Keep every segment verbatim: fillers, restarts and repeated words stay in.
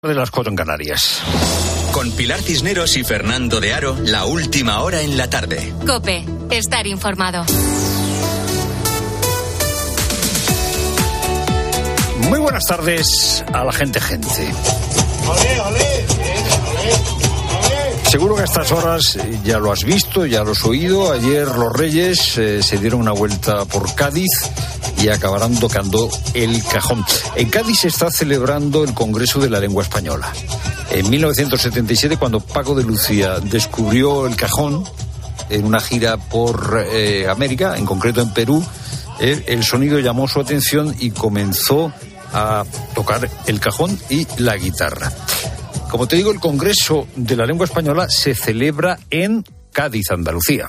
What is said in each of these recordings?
De las cuatro en Canarias. Con Pilar Cisneros y Fernando de Aro, la última hora en la tarde. COPE, estar informado. Muy buenas tardes a la gente gente. Olé, olé, olé, olé. Seguro que a estas horas ya lo has visto, ya lo has oído. Ayer los Reyes eh, se dieron una vuelta por Cádiz y acabarán tocando el cajón. En Cádiz se está celebrando el Congreso de la Lengua Española. En mil novecientos setenta y siete, cuando Paco de Lucía descubrió el cajón en una gira por eh, América, en concreto en Perú, eh, el sonido llamó su atención y comenzó a tocar el cajón y la guitarra. Como te digo, el Congreso de la Lengua Española se celebra en Cádiz, Andalucía.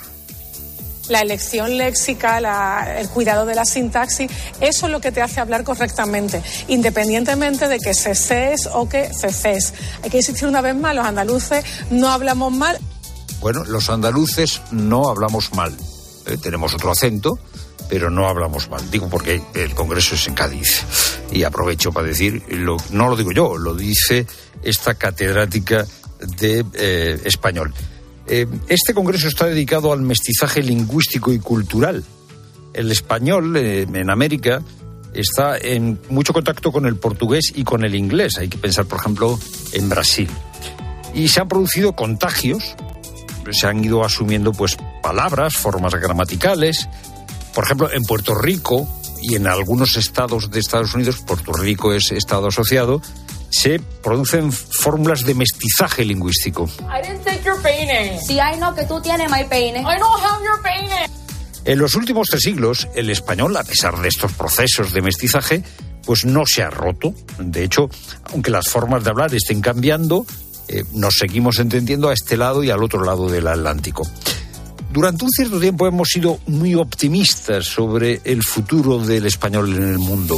La elección léxica, la, el cuidado de la sintaxis, eso es lo que te hace hablar correctamente, independientemente de que ceses o que ceces. Hay que insistir una vez más, los andaluces no hablamos mal. Bueno, los andaluces no hablamos mal. Eh, tenemos otro acento, pero no hablamos mal. Digo porque el Congreso es en Cádiz. Y aprovecho para decir, lo, no lo digo yo, lo dice esta catedrática de eh, español. Este congreso está dedicado al mestizaje lingüístico y cultural. El español eh, en América está en mucho contacto con el portugués y con el inglés. Hay que pensar, por ejemplo, en Brasil. Y se han producido contagios. Se han ido asumiendo pues palabras, formas gramaticales. Por ejemplo, en Puerto Rico y en algunos estados de Estados Unidos, Puerto Rico es estado asociado, se producen fórmulas de mestizaje lingüístico. I didn't take your peine. Sí, ay no, que tú tienes my peine. I don't have your peine. En los últimos tres siglos, el español, a pesar de estos procesos de mestizaje, pues no se ha roto. De hecho, aunque las formas de hablar estén cambiando, eh, nos seguimos entendiendo a este lado y al otro lado del Atlántico. Durante un cierto tiempo hemos sido muy optimistas sobre el futuro del español en el mundo.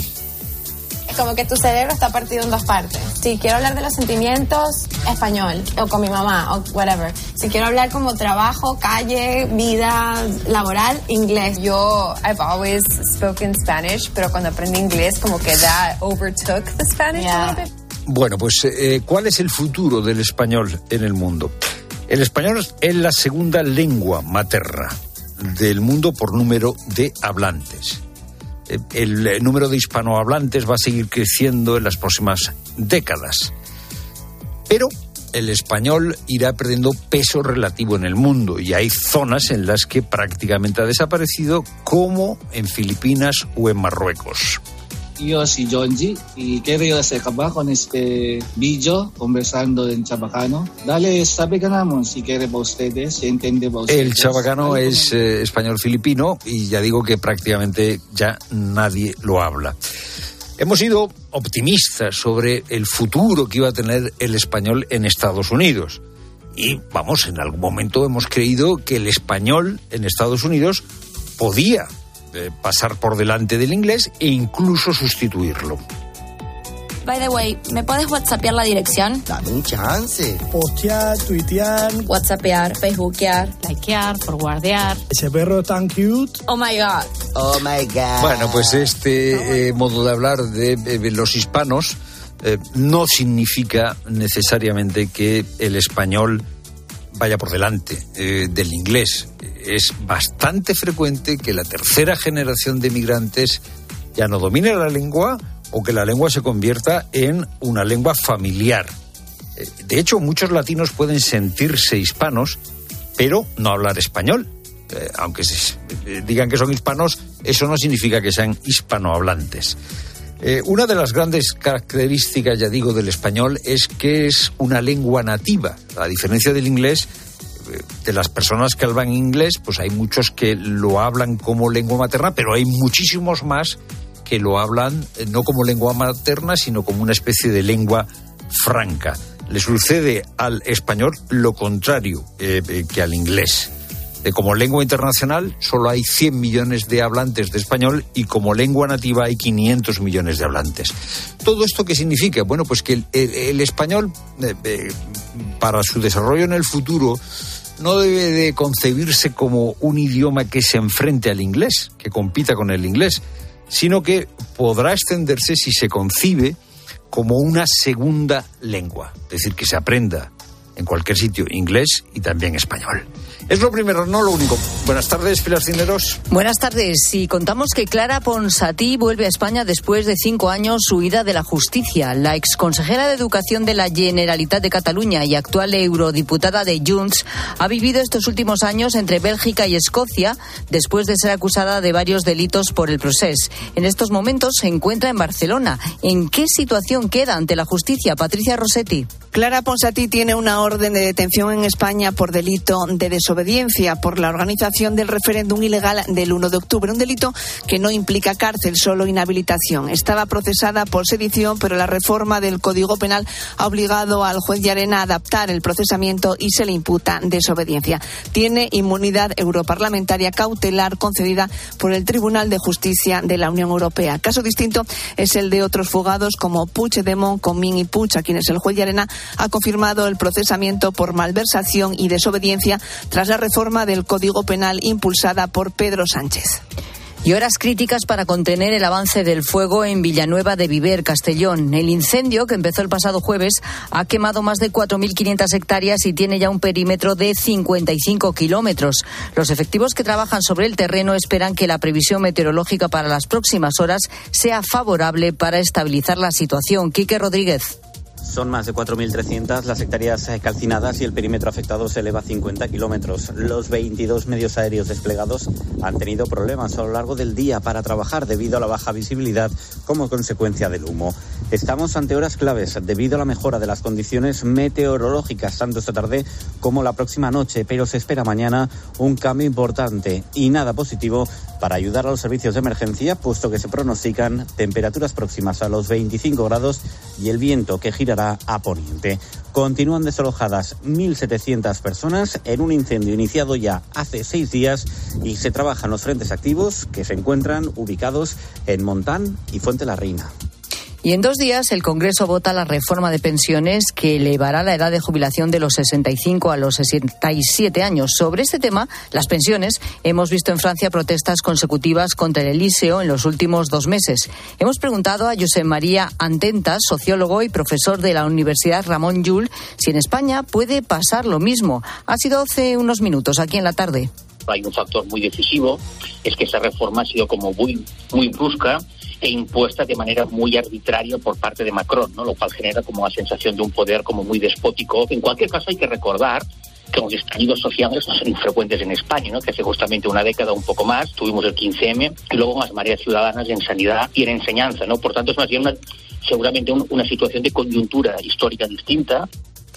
Como que tu cerebro está partido en dos partes. Si quiero hablar de los sentimientos, español, o con mi mamá, o whatever. Si quiero hablar como trabajo, calle, vida laboral, inglés. Yo, I've always spoken Spanish, pero cuando aprendí inglés, como que that overtook the Spanish Yeah. a little bit. Bueno, pues, eh, ¿cuál es el futuro del español en el mundo? El español es la segunda lengua materna del mundo por número de hablantes. El número de hispanohablantes va a seguir creciendo en las próximas décadas. Pero el español irá perdiendo peso relativo en el mundo y hay zonas en las que prácticamente ha desaparecido, como en Filipinas o en Marruecos. Yo soy Jonji y quiero acabar con este vídeo conversando en chabacano. Dale, sabe ganamos si quiere para ustedes, si entiende para ustedes. El chabacano es eh, español filipino y ya digo que prácticamente ya nadie lo habla. Hemos sido optimistas sobre el futuro que iba a tener el español en Estados Unidos. Y vamos, en algún momento hemos creído que el español en Estados Unidos podía pasar por delante del inglés e incluso sustituirlo. By the way, ¿me puedes whatsappear la dirección? Dame un chance. Postear, tuitear. Whatsappear, facebookear. Likear, forwardear. Ese perro tan cute. Oh my God. Oh my God. Bueno, pues este eh, modo de hablar de, de los hispanos eh, no significa necesariamente que el español vaya por delante eh, del inglés. Es bastante frecuente que la tercera generación de migrantes ya no domine la lengua o que la lengua se convierta en una lengua familiar. Eh, de hecho, muchos latinos pueden sentirse hispanos, pero no hablar español. Eh, aunque se, eh, digan que son hispanos, eso no significa que sean hispanohablantes. Eh, una de las grandes características, ya digo, del español es que es una lengua nativa. A diferencia del inglés, eh, de las personas que hablan inglés, pues hay muchos que lo hablan como lengua materna, pero hay muchísimos más que lo hablan eh, no como lengua materna, sino como una especie de lengua franca. Le sucede al español lo contrario eh, eh, que al inglés. Como lengua internacional solo hay cien millones de hablantes de español y como lengua nativa hay quinientos millones de hablantes. ¿Todo esto qué significa? Bueno, pues que el, el, el español, eh, eh, para su desarrollo en el futuro, no debe de concebirse como un idioma que se enfrente al inglés, que compita con el inglés, sino que podrá extenderse si se concibe como una segunda lengua, es decir, que se aprenda en cualquier sitio inglés y también español. Es lo primero, no lo único. Buenas tardes, Pilar Cisneros. Buenas tardes. Y contamos que Clara Ponsatí vuelve a España después de cinco años huida de la justicia. La exconsejera de Educación de la Generalitat de Cataluña y actual eurodiputada de Junts ha vivido estos últimos años entre Bélgica y Escocia después de ser acusada de varios delitos por el Procés. En estos momentos se encuentra en Barcelona. ¿En qué situación queda ante la justicia? Patricia Rossetti. Clara Ponsatí tiene una orden de detención en España por delito de desobediencia por la organización del referéndum ilegal del uno de octubre, un delito que no implica cárcel, solo inhabilitación. Estaba procesada por sedición, pero la reforma del Código Penal ha obligado al juez Llarena a adaptar el procesamiento y se le imputa desobediencia. Tiene inmunidad europarlamentaria cautelar concedida por el Tribunal de Justicia de la Unión Europea. Caso distinto es el de otros fugados como Puigdemont, Comín y Puig, a quienes el juez Llarena ha confirmado el procesamiento por malversación y desobediencia tras la reforma del Código Penal impulsada por Pedro Sánchez. Y horas críticas para contener el avance del fuego en Villanueva de Viver, Castellón. El incendio, que empezó el pasado jueves, ha quemado más de cuatro mil quinientas hectáreas y tiene ya un perímetro de cincuenta y cinco kilómetros. Los efectivos que trabajan sobre el terreno esperan que la previsión meteorológica para las próximas horas sea favorable para estabilizar la situación. Quique Rodríguez. Son más de cuatro mil trescientas las hectáreas calcinadas y el perímetro afectado se eleva a cincuenta kilómetros. Los veintidós medios aéreos desplegados han tenido problemas a lo largo del día para trabajar debido a la baja visibilidad como consecuencia del humo. Estamos ante horas claves debido a la mejora de las condiciones meteorológicas, tanto esta tarde como la próxima noche, pero se espera mañana un cambio importante y nada positivo para ayudar a los servicios de emergencia, puesto que se pronostican temperaturas próximas a los veinticinco grados y el viento que girará a poniente. Continúan desalojadas mil setecientas personas en un incendio iniciado ya hace seis días y se trabajan los frentes activos que se encuentran ubicados en Montán y Fuente la Reina. Y en dos días el Congreso vota la reforma de pensiones que elevará la edad de jubilación de los sesenta y cinco a los sesenta y siete años. Sobre este tema, las pensiones, hemos visto en Francia protestas consecutivas contra el Elíseo en los últimos dos meses. Hemos preguntado a Josep María Antentas, sociólogo y profesor de la Universidad Ramon Llull, si en España puede pasar lo mismo. Ha sido hace unos minutos, aquí en la tarde. Hay un factor muy decisivo, es que esa reforma ha sido como muy, muy brusca e impuesta de manera muy arbitraria por parte de Macron, ¿no? Lo cual genera como una sensación de un poder como muy despótico. En cualquier caso hay que recordar que los estallidos sociales no son infrecuentes en España, ¿no? Que hace justamente una década o un poco más tuvimos el quince eme y luego las mareas ciudadanas en sanidad y en enseñanza, ¿no? Por tanto es más bien una, seguramente un, una situación de coyuntura histórica distinta.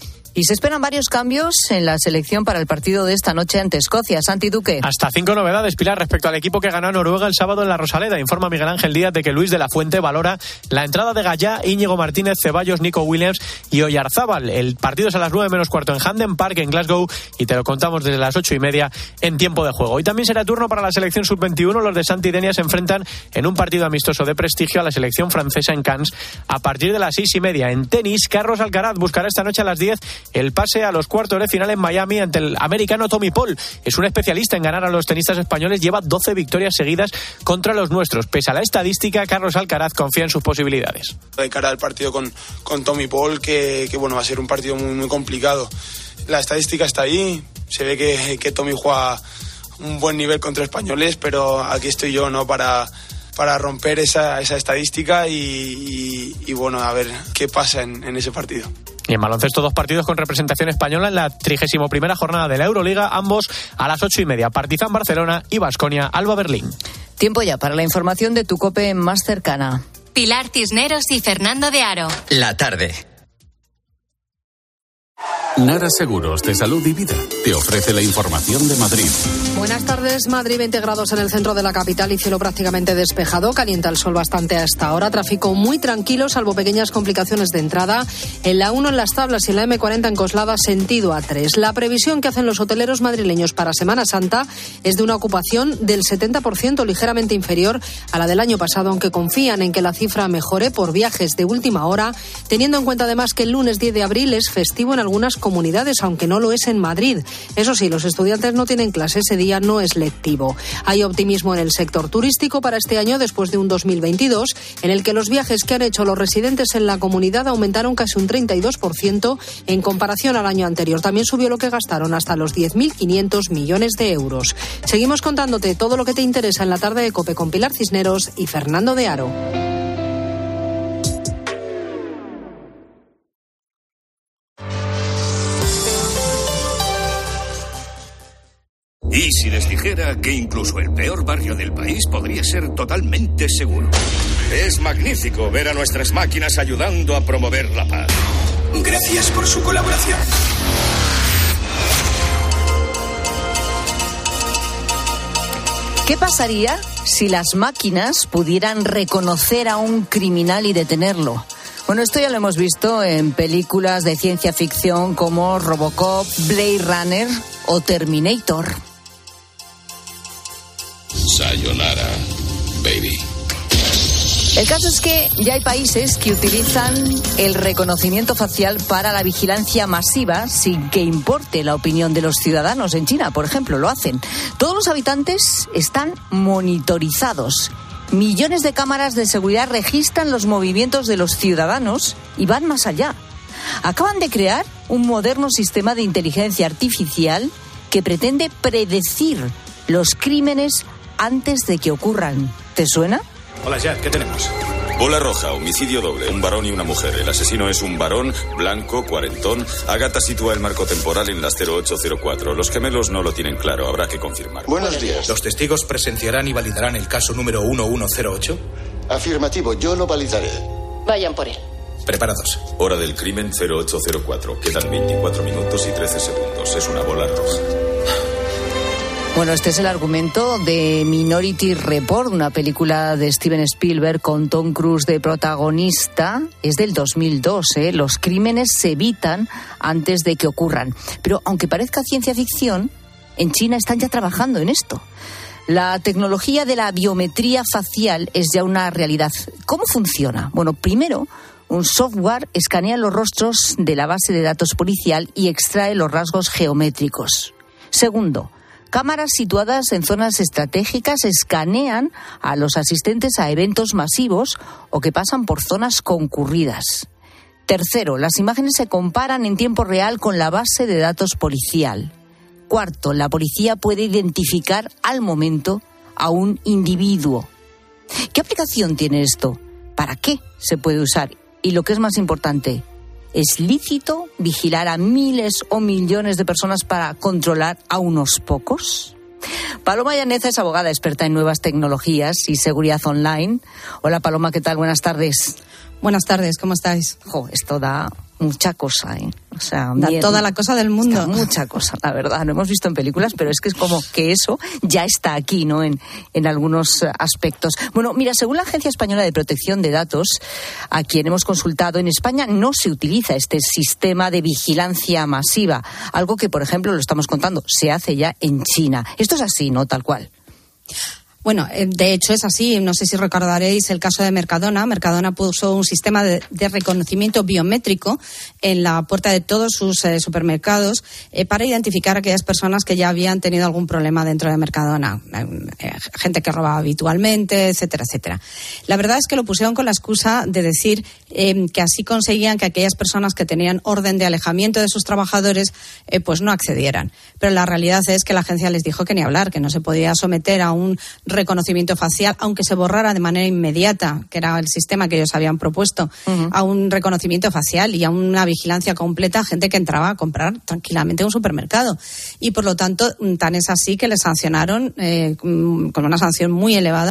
Y se esperan varios cambios en la selección para el partido de esta noche ante Escocia. Santi Duque. Hasta cinco novedades, Pilar, respecto al equipo que ganó a Noruega el sábado en la Rosaleda. Informa Miguel Ángel Díaz de que Luis de la Fuente valora la entrada de Gallá, Íñigo Martínez, Ceballos, Nico Williams y Oyarzábal. El partido es a las nueve menos cuarto en Hampden Park, en Glasgow, y te lo contamos desde las ocho y media en tiempo de juego. Y también será turno para la selección sub veintiuno. Los de Santi Denia se enfrentan en un partido amistoso de prestigio a la selección francesa en Cannes a partir de las seis y media. En tenis, Carlos Alcaraz buscará esta noche a las diez el pase a los cuartos de final en Miami ante el americano Tommy Paul. Es un especialista en ganar a los tenistas españoles, lleva doce victorias seguidas contra los nuestros. Pese a la estadística, Carlos Alcaraz confía en sus posibilidades. De cara al partido con, con Tommy Paul, que, que bueno, va a ser un partido muy, muy complicado. La estadística está ahí, se ve que, que Tommy juega un buen nivel contra españoles, pero aquí estoy yo, ¿no?, para, para romper esa, esa estadística y, y, y bueno, a ver qué pasa en, en ese partido. Y en baloncesto, dos partidos con representación española en la trigésimo primera jornada de la Euroliga, ambos a las ocho y media. Partizan Barcelona y Baskonia Alba Berlín. Tiempo ya para la información de tu COPE más cercana. Pilar Cisneros y Fernando de Aro. La tarde. Nara Seguros de Salud y Vida te ofrece la información de Madrid. Buenas tardes. Madrid, veinte grados en el centro de la capital y cielo prácticamente despejado. Calienta el sol bastante a esta hora. Tráfico muy tranquilo, salvo pequeñas complicaciones de entrada. En la uno en Las Tablas y en la eme cuarenta en Coslada, sentido A tres. La previsión que hacen los hoteleros madrileños para Semana Santa es de una ocupación del setenta por ciento, ligeramente inferior a la del año pasado, aunque confían en que la cifra mejore por viajes de última hora, teniendo en cuenta además que el lunes diez de abril es festivo en algunas comunidades, aunque no lo es en Madrid. Eso sí, los estudiantes no tienen clase, ese día no es lectivo. Hay optimismo en el sector turístico para este año después de un dos mil veintidós en el que los viajes que han hecho los residentes en la comunidad aumentaron casi un treinta y dos por ciento en comparación al año anterior. También subió lo que gastaron hasta los diez mil quinientos millones de euros. Seguimos contándote todo lo que te interesa en la tarde de COPE con Pilar Cisneros y Fernando de Aro. ¿Y si les dijera que incluso el peor barrio del país podría ser totalmente seguro? Es magnífico ver a nuestras máquinas ayudando a promover la paz. Gracias por su colaboración. ¿Qué pasaría si las máquinas pudieran reconocer a un criminal y detenerlo? Bueno, esto ya lo hemos visto en películas de ciencia ficción como Robocop, Blade Runner o Terminator. Sayonara, baby. El caso es que ya hay países que utilizan el reconocimiento facial para la vigilancia masiva sin que importe la opinión de los ciudadanos. En China, por ejemplo, lo hacen. Todos los habitantes están monitorizados. Millones de cámaras de seguridad registran los movimientos de los ciudadanos y van más allá. Acaban de crear un moderno sistema de inteligencia artificial que pretende predecir los crímenes antes de que ocurran. ¿Te suena? Hola, Jack, ¿qué tenemos? Bola roja, homicidio doble, un varón y una mujer. El asesino es un varón, blanco, cuarentón. Agatha sitúa el marco temporal en las cero ocho cero cuatro. Los gemelos no lo tienen claro, habrá que confirmar. Buenos días. ¿Los testigos presenciarán y validarán el caso número uno uno cero ocho? Afirmativo, yo lo validaré. Vayan por él. Preparados. Hora del crimen cero ocho cero cuatro. Quedan veinticuatro minutos y trece segundos. Es una bola roja. Bueno, este es el argumento de Minority Report, una película de Steven Spielberg con Tom Cruise de protagonista. Es del dos mil dos, ¿eh? Los crímenes se evitan antes de que ocurran. Pero aunque parezca ciencia ficción, en China están ya trabajando en esto. La tecnología de la biometría facial es ya una realidad. ¿Cómo funciona? Bueno, primero, un software escanea los rostros de la base de datos policial y extrae los rasgos geométricos. Segundo, cámaras situadas en zonas estratégicas escanean a los asistentes a eventos masivos o que pasan por zonas concurridas. Tercero, las imágenes se comparan en tiempo real con la base de datos policial. Cuarto, la policía puede identificar al momento a un individuo. ¿Qué aplicación tiene esto? ¿Para qué se puede usar? Y lo que es más importante, ¿es lícito vigilar a miles o millones de personas para controlar a unos pocos? Paloma Llaneza es abogada experta en nuevas tecnologías y seguridad online. Hola Paloma, ¿qué tal? Buenas tardes. Buenas tardes, ¿cómo estáis? Jo, esto da mucha cosa, ¿eh? O sea, da bien, toda la cosa del mundo. Mucha cosa, la verdad. Lo hemos visto en películas, pero es que es como que eso ya está aquí, ¿no? En, en algunos aspectos. Bueno, mira, según la Agencia Española de Protección de Datos, a quien hemos consultado, en España no se utiliza este sistema de vigilancia masiva. Algo que, por ejemplo, lo estamos contando, se hace ya en China. Esto es así, ¿no? Tal cual. Bueno, de hecho es así. No sé si recordaréis el caso de Mercadona. Mercadona puso un sistema de, de reconocimiento biométrico en la puerta de todos sus eh, supermercados eh, para identificar a aquellas personas que ya habían tenido algún problema dentro de Mercadona. Eh, gente que robaba habitualmente, etcétera, etcétera. La verdad es que lo pusieron con la excusa de decir eh, que así conseguían que aquellas personas que tenían orden de alejamiento de sus trabajadores eh, pues no accedieran. Pero la realidad es que la agencia les dijo que ni hablar, que no se podía someter a un reconocimiento facial, aunque se borrara de manera inmediata, que era el sistema que ellos habían propuesto, uh-huh. a un reconocimiento facial y a una vigilancia completa a gente que entraba a comprar tranquilamente en un supermercado. Y por lo tanto, tan es así que les sancionaron eh, con una sanción muy elevada.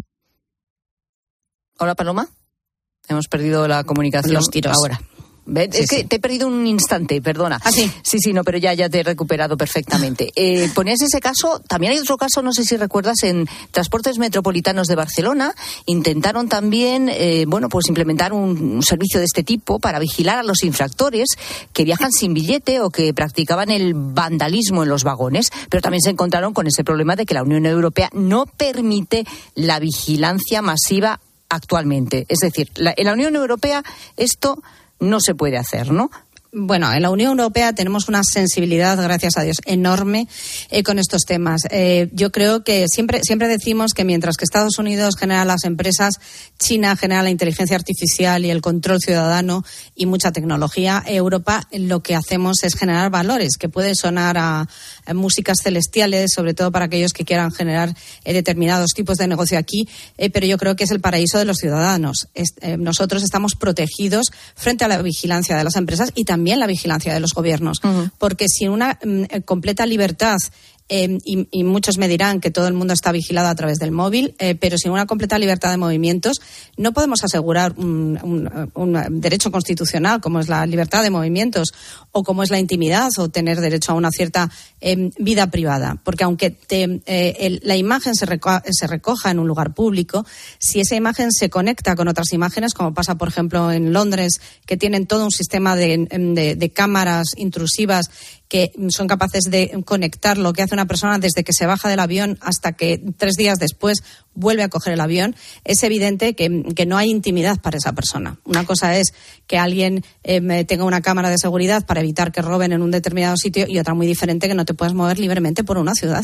Hola, Paloma. Hemos perdido la comunicación. Los tiros. Ahora. ¿Ves? Sí, es que sí. Te he perdido un instante, perdona. ¿Ah, sí? Sí, sí, no, pero ya, ya te he recuperado perfectamente. Eh, ponías ese caso, también hay otro caso, no sé si recuerdas, en Transportes Metropolitanos de Barcelona. Intentaron también, eh, bueno, pues implementar un, un servicio de este tipo para vigilar a los infractores que viajan sin billete o que practicaban el vandalismo en los vagones. Pero también se encontraron con ese problema de que la Unión Europea no permite la vigilancia masiva actualmente. Es decir, la, en la Unión Europea esto no se puede hacer, ¿no? bueno, en la Unión Europea tenemos una sensibilidad, gracias a Dios, enorme eh, con estos temas. Eh, yo creo que siempre, siempre decimos que mientras que Estados Unidos genera las empresas, China genera la inteligencia artificial y el control ciudadano y mucha tecnología, Europa lo que hacemos es generar valores, que puede sonar a, a músicas celestiales, sobre todo para aquellos que quieran generar eh, determinados tipos de negocio aquí, eh, pero yo creo que es el paraíso de los ciudadanos. Es, eh, nosotros estamos protegidos frente a la vigilancia de las empresas y también la vigilancia de los gobiernos, uh-huh. porque sin una mm, completa libertad, Eh, y, y muchos me dirán que todo el mundo está vigilado a través del móvil, eh, pero sin una completa libertad de movimientos no podemos asegurar un, un, un derecho constitucional como es la libertad de movimientos o como es la intimidad o tener derecho a una cierta eh, vida privada, porque aunque te, eh, el, la imagen se, reco- se recoja en un lugar público, si esa imagen se conecta con otras imágenes, como pasa por ejemplo en Londres, que tienen todo un sistema de, de, de cámaras intrusivas que son capaces de conectar lo que hace una persona desde que se baja del avión hasta que tres días después vuelve a coger el avión, es evidente que, que no hay intimidad para esa persona. Una cosa es que alguien eh, tenga una cámara de seguridad para evitar que roben en un determinado sitio y otra muy diferente que no te puedas mover libremente por una ciudad.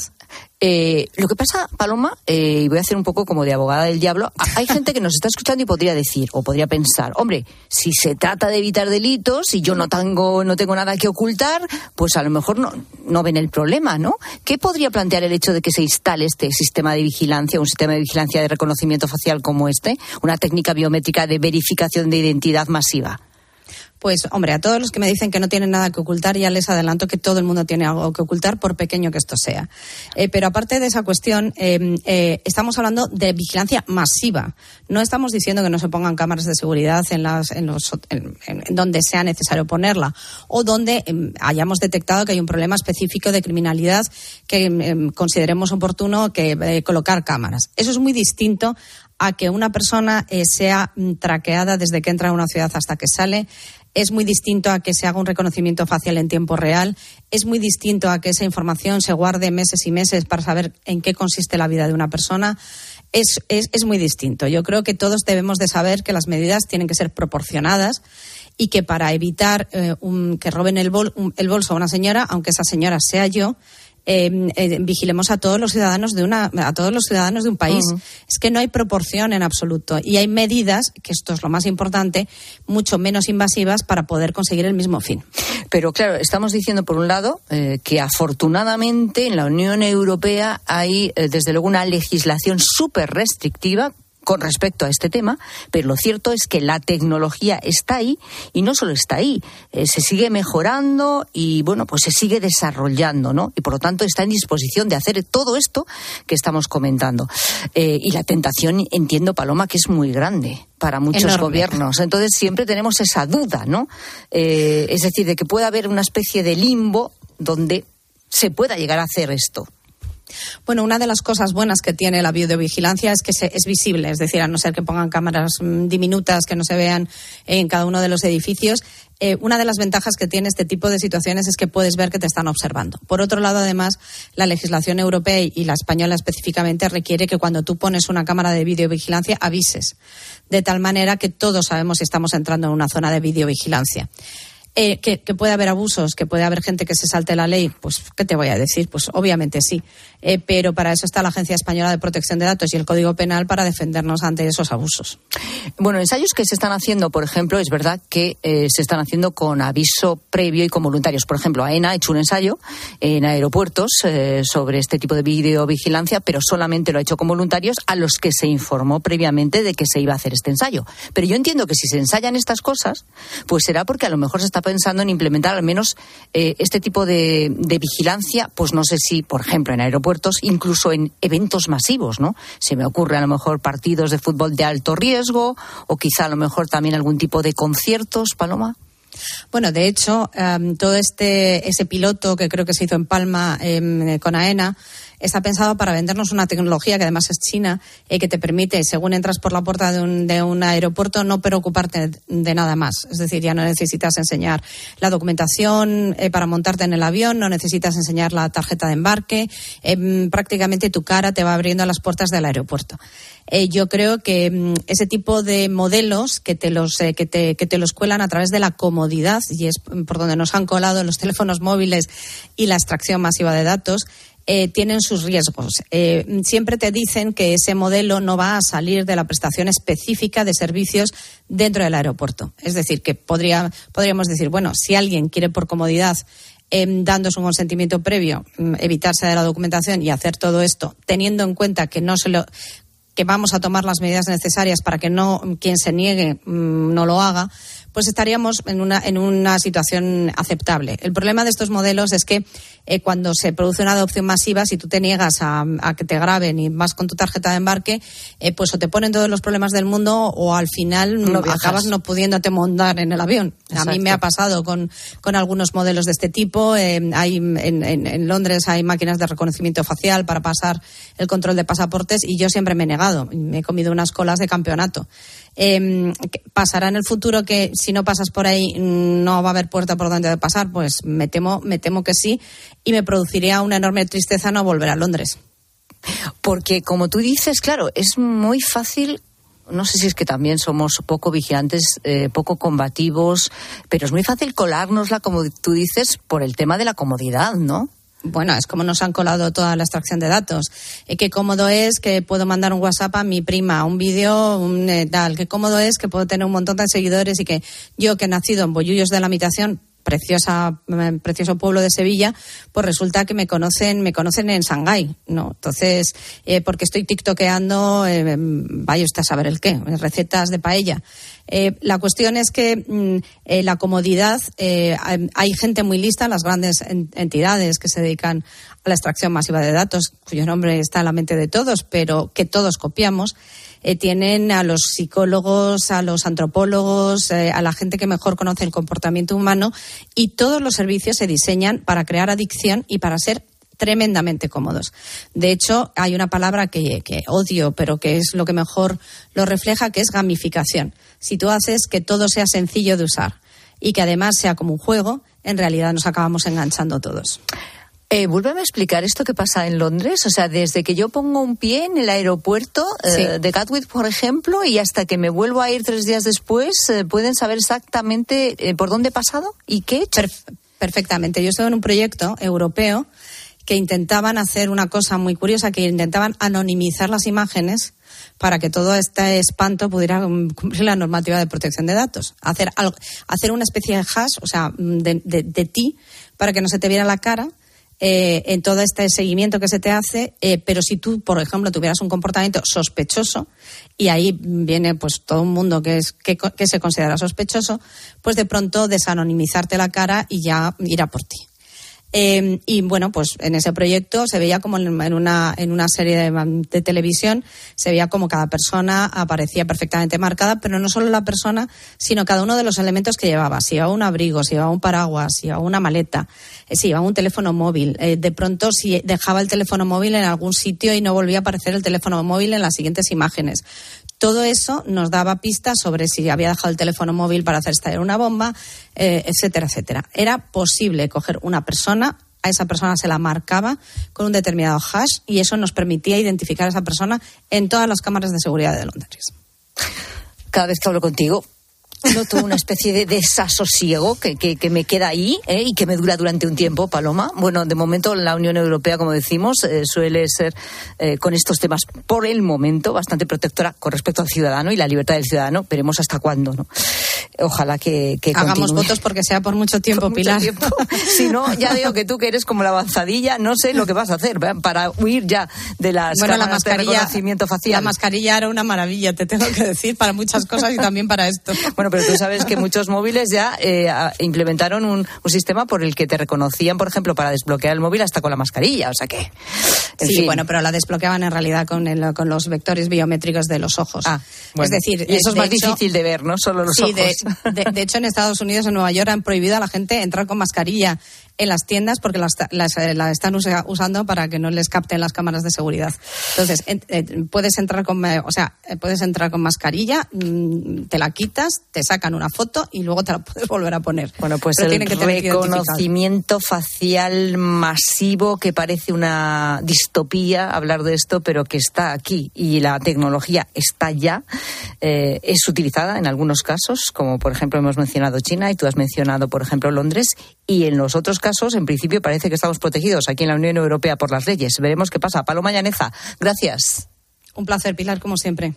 Eh, lo que pasa, Paloma, eh, y voy a hacer un poco como de abogada del diablo, hay gente que nos está escuchando y podría decir, o podría pensar, hombre, si se trata de evitar delitos y yo no tengo, no tengo nada que ocultar, pues a lo mejor no, no ven el problema, ¿no? ¿Qué podría plantear el hecho de que se instale este sistema de vigilancia, un sistema de vigilancia de reconocimiento facial como este, una técnica biométrica de verificación de identidad masiva? Pues, hombre, a todos los que me dicen que no tienen nada que ocultar, ya les adelanto que todo el mundo tiene algo que ocultar, por pequeño que esto sea. Eh, pero aparte de esa cuestión, eh, eh, estamos hablando de vigilancia masiva. No estamos diciendo que no se pongan cámaras de seguridad en las, en los, en, en donde sea necesario ponerla o donde eh, hayamos detectado que hay un problema específico de criminalidad que eh, consideremos oportuno que eh, colocar cámaras. Eso es muy distinto a que una persona eh, sea mm, traqueada desde que entra a una ciudad hasta que sale. Es muy distinto a que se haga un reconocimiento facial en tiempo real. Es muy distinto a que esa información se guarde meses y meses para saber en qué consiste la vida de una persona. Es, es, es muy distinto. Yo creo que todos debemos de saber que las medidas tienen que ser proporcionadas y que para evitar eh, un, que roben el, bol, un, el bolso a una señora, aunque esa señora sea yo, Eh, eh, vigilemos a todos los ciudadanos de una a todos los ciudadanos de un país. Uh-huh. Es que no hay proporción en absoluto y hay medidas, que esto es lo más importante, mucho menos invasivas para poder conseguir el mismo fin. Pero claro, estamos diciendo por un lado eh, que afortunadamente en la Unión Europea hay eh, desde luego una legislación súper restrictiva con respecto a este tema, pero lo cierto es que la tecnología está ahí y no solo está ahí, eh, se sigue mejorando y bueno, pues se sigue desarrollando, ¿no? Y por lo tanto está en disposición de hacer todo esto que estamos comentando. Eh, y la tentación, entiendo, Paloma, que es muy grande para muchos Enorme. gobiernos. Entonces siempre tenemos esa duda, ¿no? Eh, es decir, de que pueda haber una especie de limbo donde se pueda llegar a hacer esto. Bueno, una de las cosas buenas que tiene la videovigilancia es que se, es visible, es decir, a no ser que pongan cámaras mmm, diminutas que no se vean en cada uno de los edificios. Eh, una de las ventajas que tiene este tipo de situaciones es que puedes ver que te están observando. Por otro lado, además, la legislación europea y la española específicamente requiere que cuando tú pones una cámara de videovigilancia avises, de tal manera que todos sabemos si estamos entrando en una zona de videovigilancia. Eh, que, que puede haber abusos, que puede haber gente que se salte la ley, pues ¿qué te voy a decir? Pues obviamente sí, eh, pero para eso está la Agencia Española de Protección de Datos y el Código Penal para defendernos ante esos abusos. Bueno, ensayos que se están haciendo, por ejemplo, es verdad que eh, se están haciendo con aviso previo y con voluntarios. Por ejemplo, AENA ha hecho un ensayo en aeropuertos eh, sobre este tipo de videovigilancia, pero solamente lo ha hecho con voluntarios a los que se informó previamente de que se iba a hacer este ensayo. Pero yo entiendo que si se ensayan estas cosas, pues será porque a lo mejor se está pensando en implementar al menos eh, este tipo de, de vigilancia, pues no sé si, por ejemplo, en aeropuertos, incluso en eventos masivos, ¿no? Se me ocurre a lo mejor partidos de fútbol de alto riesgo o quizá a lo mejor también algún tipo de conciertos, Paloma. Bueno, de hecho, um, todo este ese piloto que creo que se hizo en Palma eh, con AENA está pensado para vendernos una tecnología que además es china, eh, que te permite, según entras por la puerta de un, de un aeropuerto, no preocuparte de nada más. Es decir, ya no necesitas enseñar la documentación eh, para montarte en el avión, no necesitas enseñar la tarjeta de embarque, eh, prácticamente tu cara te va abriendo las puertas del aeropuerto. Eh, yo creo que mm, ese tipo de modelos que te los eh, que te que te los cuelan a través de la comodidad, y es por donde nos han colado los teléfonos móviles y la extracción masiva de datos, eh, tienen sus riesgos. Eh, siempre te dicen que ese modelo no va a salir de la prestación específica de servicios dentro del aeropuerto. Es decir, que podría podríamos decir, bueno, si alguien quiere por comodidad Eh, dando su consentimiento previo, mm, evitarse de la documentación y hacer todo esto, teniendo en cuenta que no se lo que vamos a tomar las medidas necesarias para que no quien se niegue mmm, no lo haga, pues estaríamos en una en una situación aceptable. El problema de estos modelos es que eh, cuando se produce una adopción masiva, si tú te niegas a, a que te graben y vas con tu tarjeta de embarque, eh, pues o te ponen todos los problemas del mundo o al final no acabas no pudiéndote montar en el avión. Exacto. A mí me ha pasado con, con algunos modelos de este tipo. Eh, hay en, en, en Londres hay máquinas de reconocimiento facial para pasar el control de pasaportes y yo siempre me he negado. Me he comido unas colas de campeonato. Eh, ¿Pasará en el futuro que si no pasas por ahí no va a haber puerta por donde pasar? Pues me temo, me temo que sí, y me produciría una enorme tristeza no volver a Londres. Porque, como tú dices, claro, es muy fácil. No sé si es que también somos poco vigilantes, eh, poco combativos, pero es muy fácil colárnosla, como tú dices, por el tema de la comodidad, ¿no? Bueno, es como nos han colado toda la extracción de datos. Eh, qué cómodo es que puedo mandar un WhatsApp a mi prima, un vídeo, un eh, tal. Qué cómodo es que puedo tener un montón de seguidores y que yo, que he nacido en Bollullos de la Mitación, preciosa, precioso pueblo de Sevilla, pues resulta que me conocen, me conocen en Shanghái, ¿no? Entonces, eh, porque estoy tiktokeando, eh, vaya usted a saber el qué, recetas de paella. Eh, la cuestión es que mm, eh, la comodidad, eh, hay gente muy lista, las grandes entidades que se dedican a la extracción masiva de datos, cuyo nombre está en la mente de todos, pero que todos copiamos. Eh, tienen a los psicólogos, a los antropólogos, eh, a la gente que mejor conoce el comportamiento humano, y todos los servicios se diseñan para crear adicción y para ser tremendamente cómodos. De hecho, hay una palabra que, que odio, pero que es lo que mejor lo refleja, que es gamificación. Si tú haces que todo sea sencillo de usar y que además sea como un juego, en realidad nos acabamos enganchando todos. Eh, vuélveme a explicar esto que pasa en Londres. O sea, desde que yo pongo un pie en el aeropuerto sí. eh, de Gatwick, por ejemplo, y hasta que me vuelvo a ir tres días después, eh, ¿pueden saber exactamente eh, por dónde he pasado y qué he hecho? Perf- perfectamente. Yo estoy en un proyecto europeo que intentaban hacer una cosa muy curiosa, que intentaban anonimizar las imágenes para que todo este espanto pudiera cumplir la normativa de protección de datos. Hacer algo, hacer una especie de hash, o sea, de, de, de ti, para que no se te viera la cara, Eh, en todo este seguimiento que se te hace, eh, pero si tú, por ejemplo, tuvieras un comportamiento sospechoso, y ahí viene pues todo un mundo que es que, que se considera sospechoso, pues de pronto desanonimizarte la cara y ya ir a por ti. Eh, y bueno, pues en ese proyecto se veía como en, en una en una serie de, de televisión, se veía como cada persona aparecía perfectamente marcada, pero no solo la persona, sino cada uno de los elementos que llevaba. Si llevaba un abrigo, si llevaba un paraguas, si llevaba una maleta, eh, si llevaba un teléfono móvil. Eh, de pronto, si dejaba el teléfono móvil en algún sitio y no volvía a aparecer el teléfono móvil en las siguientes imágenes. Todo eso nos daba pistas sobre si había dejado el teléfono móvil para hacer estallar una bomba, eh, etcétera, etcétera. Era posible coger una persona, a esa persona se la marcaba con un determinado hash y eso nos permitía identificar a esa persona en todas las cámaras de seguridad de Londres. Cada vez que hablo contigo noto una especie de desasosiego que, que, que me queda ahí ¿eh? y que me dura durante un tiempo, Paloma. Bueno, de momento la Unión Europea, como decimos, eh, suele ser eh, con estos temas, por el momento, bastante protectora con respecto al ciudadano y la libertad del ciudadano. Veremos hasta cuándo, ¿no? Ojalá que, que hagamos continúe. votos porque sea por mucho tiempo, por Pilar. Mucho tiempo. Si no, ya digo que tú, que eres como la avanzadilla, no sé lo que vas a hacer ¿verdad? Para huir ya de las bueno, cámaras la mascarilla, de reconocimiento facial. La mascarilla era una maravilla, te tengo que decir, para muchas cosas y también para esto. Bueno, pero tú sabes que muchos móviles ya eh, implementaron un, un sistema por el que te reconocían, por ejemplo, para desbloquear el móvil hasta con la mascarilla, o sea que... Sí, fin. Bueno, pero la desbloqueaban en realidad con, el, con los vectores biométricos de los ojos. Ah, bueno. Es decir, y eso es más hecho, difícil de ver, no solo los sí, ojos. De, de, de hecho, en Estados Unidos, en Nueva York, han prohibido a la gente entrar con mascarilla en las tiendas porque las, las, las están usa, usando para que no les capten las cámaras de seguridad. Entonces, eh, eh, puedes entrar con, o sea, puedes entrar con mascarilla, mmm, te la quitas, te sacan una foto y luego te la puedes volver a poner. Bueno, pues Pero el reconocimiento facial masivo, que parece una distopía hablar de esto, pero que está aquí y la tecnología está ya, eh, es utilizada en algunos casos, como por ejemplo hemos mencionado China y tú has mencionado por ejemplo Londres, y en los otros casos en principio parece que estamos protegidos aquí en la Unión Europea por las leyes. Veremos qué pasa. Paloma Llaneza, gracias. Un placer, Pilar, como siempre.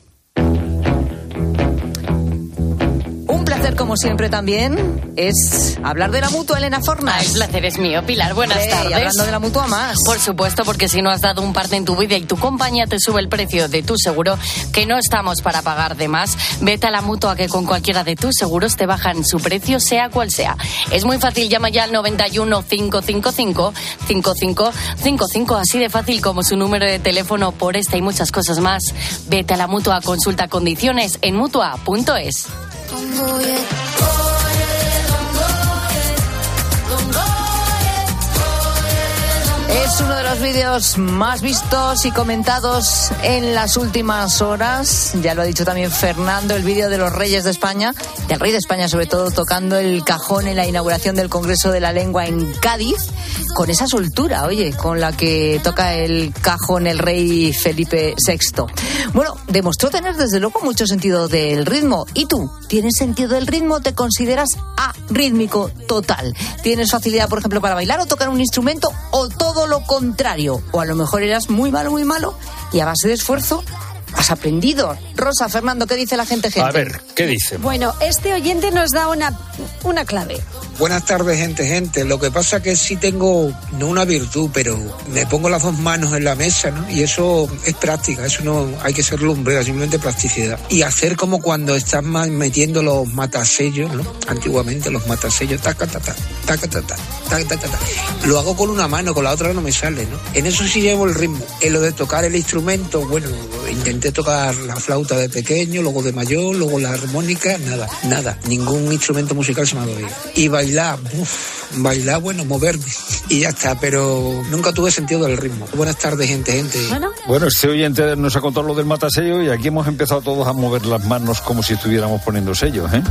Un placer, como siempre, también es hablar de la Mutua, Elena Fornas. El placer es mío, Pilar. Buenas Hombre, tardes. Y hablando de la Mutua más. Por supuesto, porque si no has dado un parte en tu vida y tu compañía te sube el precio de tu seguro, que no estamos para pagar de más, vete a la Mutua, que con cualquiera de tus seguros te bajan su precio, sea cual sea. Es muy fácil, llama ya al noventa y uno, cinco cinco cinco, cinco cinco cinco cinco, así de fácil como su número de teléfono. Por esta y muchas cosas más, vete a la Mutua, consulta condiciones en mutua punto es. Es uno de los vídeos más vistos y comentados en las últimas horas. Ya lo ha dicho también Fernando, el vídeo de los Reyes de España, del Rey de España sobre todo, tocando el cajón en la inauguración del Congreso de la Lengua en Cádiz, con esa soltura, oye, con la que toca el cajón el rey Felipe sexto. Bueno, demostró tener desde luego mucho sentido del ritmo. ¿Y tú? ¿Tienes sentido del ritmo? ¿Te consideras arrítmico total? ¿Tienes facilidad, por ejemplo, para bailar o tocar un instrumento, o todo lo contrario? O a lo mejor eras muy malo, muy malo y a base de esfuerzo has aprendido. Rosa, Fernando, ¿qué dice la gente? gente? A ver, ¿qué dice? Bueno, este oyente nos da una, una clave. Buenas tardes, gente, gente. Lo que pasa que sí tengo, no una virtud, pero me pongo las dos manos en la mesa, ¿no? Y eso es práctica, eso no hay que ser lumbrera, simplemente plasticidad. Y hacer como cuando estás metiendo los matasellos, ¿no? Antiguamente los matasellos, taca, taca, taca, taca, taca, taca, taca. Lo hago con una mano, con la otra no me sale, ¿no? En eso sí llevo el ritmo. En lo de tocar el instrumento, bueno, intenté tocar la flauta de pequeño, luego de mayor, luego la armónica, nada, nada. Ningún instrumento musical se me ha dado bien. Y bailar, uff, bailar, bueno, moverme y ya está, pero nunca tuve sentido del ritmo. Buenas tardes, gente, gente. Bueno, bueno este oyente nos ha contado lo del matasello y aquí hemos empezado todos a mover las manos como si estuviéramos poniendo sellos, ¿eh?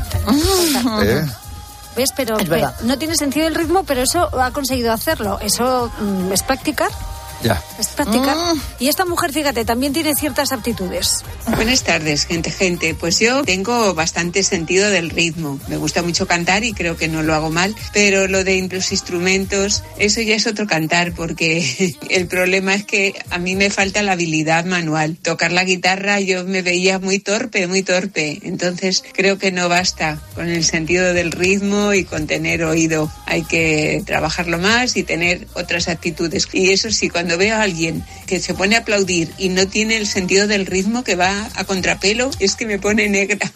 ¿Eh? ¿Ves? Pero eh, no tiene sentido el ritmo, pero eso ha conseguido hacerlo. Eso mm, es practicar. Ya. Es practicar. Mm. Y esta mujer, fíjate, también tiene ciertas aptitudes. Buenas tardes, gente, gente. Pues yo tengo bastante sentido del ritmo. Me gusta mucho cantar y creo que no lo hago mal. Pero lo de los instrumentos, eso ya es otro cantar, porque el problema es que a mí me falta la habilidad manual. Tocar la guitarra yo me veía muy torpe, muy torpe. Entonces creo que no basta con el sentido del ritmo y con tener oído. Hay que trabajarlo más y tener otras actitudes. Y eso sí, cuando veo a alguien que se pone a aplaudir y no tiene el sentido del ritmo, que va a contrapelo, es que me pone negra.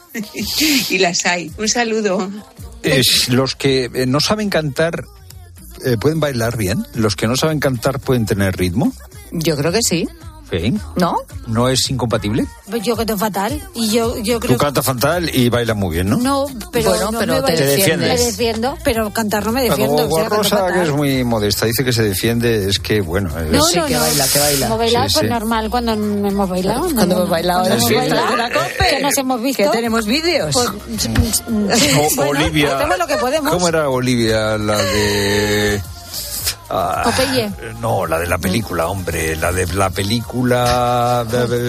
Y las hay. Un saludo. Es, los que eh, no saben cantar eh, pueden bailar bien. Los que no saben cantar pueden tener ritmo. Yo creo que sí. ¿Sí? ¿No? ¿No es incompatible? Pues yo canto fatal. Y yo, yo creo Tú cantas fatal y bailas muy bien, ¿no? No, pero, bueno, no pero me te, te defiendes. Me defiendo, pero cantar no me defiendo. Como o sea, Rosa, que es muy modesta, dice que se defiende, es que, bueno... Es... No, sí, no, que no. baila, que baila. Como bailar, Sí, pues sí. normal, cuando hemos bailado. Cuando no, hemos bailado, cuando hemos hemos bailado. bailado, la cope. que nos hemos visto. Que tenemos vídeos. Pues, O, bueno, Olivia... hacemos lo que podemos. ¿Cómo era Olivia, la de...? Ah, Popeye. No, la de la película, hombre, la de la película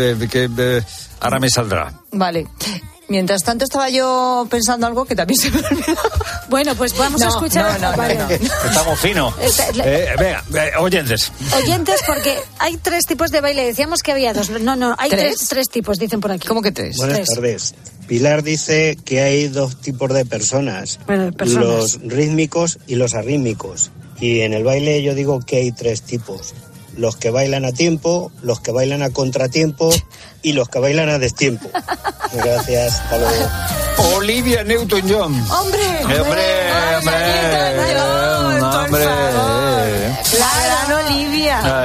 que ahora me saldrá. Vale. Mientras tanto estaba yo pensando algo que también se me olvidó. Bueno, pues vamos no, a escuchar. No, no, vale. no, no. Estamos finos. Eh, venga, eh, oyentes. Oyentes, porque hay tres tipos de baile. Decíamos que había dos. No, no, hay ¿Tres? tres, tres tipos, dicen por aquí. ¿Cómo que tres? Buenas Tres. tardes. Pilar dice que hay dos tipos de personas, Bueno, personas. los rítmicos y los arrítmicos. Y en el baile yo digo que hay tres tipos. Los que bailan a tiempo, los que bailan a contratiempo y los que bailan a destiempo. Gracias, hasta luego. Olivia Newton-John. ¡Hombre! Eh, hombre, hombre, Newton-John, por hombre. favor. La gran Olivia. Ah, eh,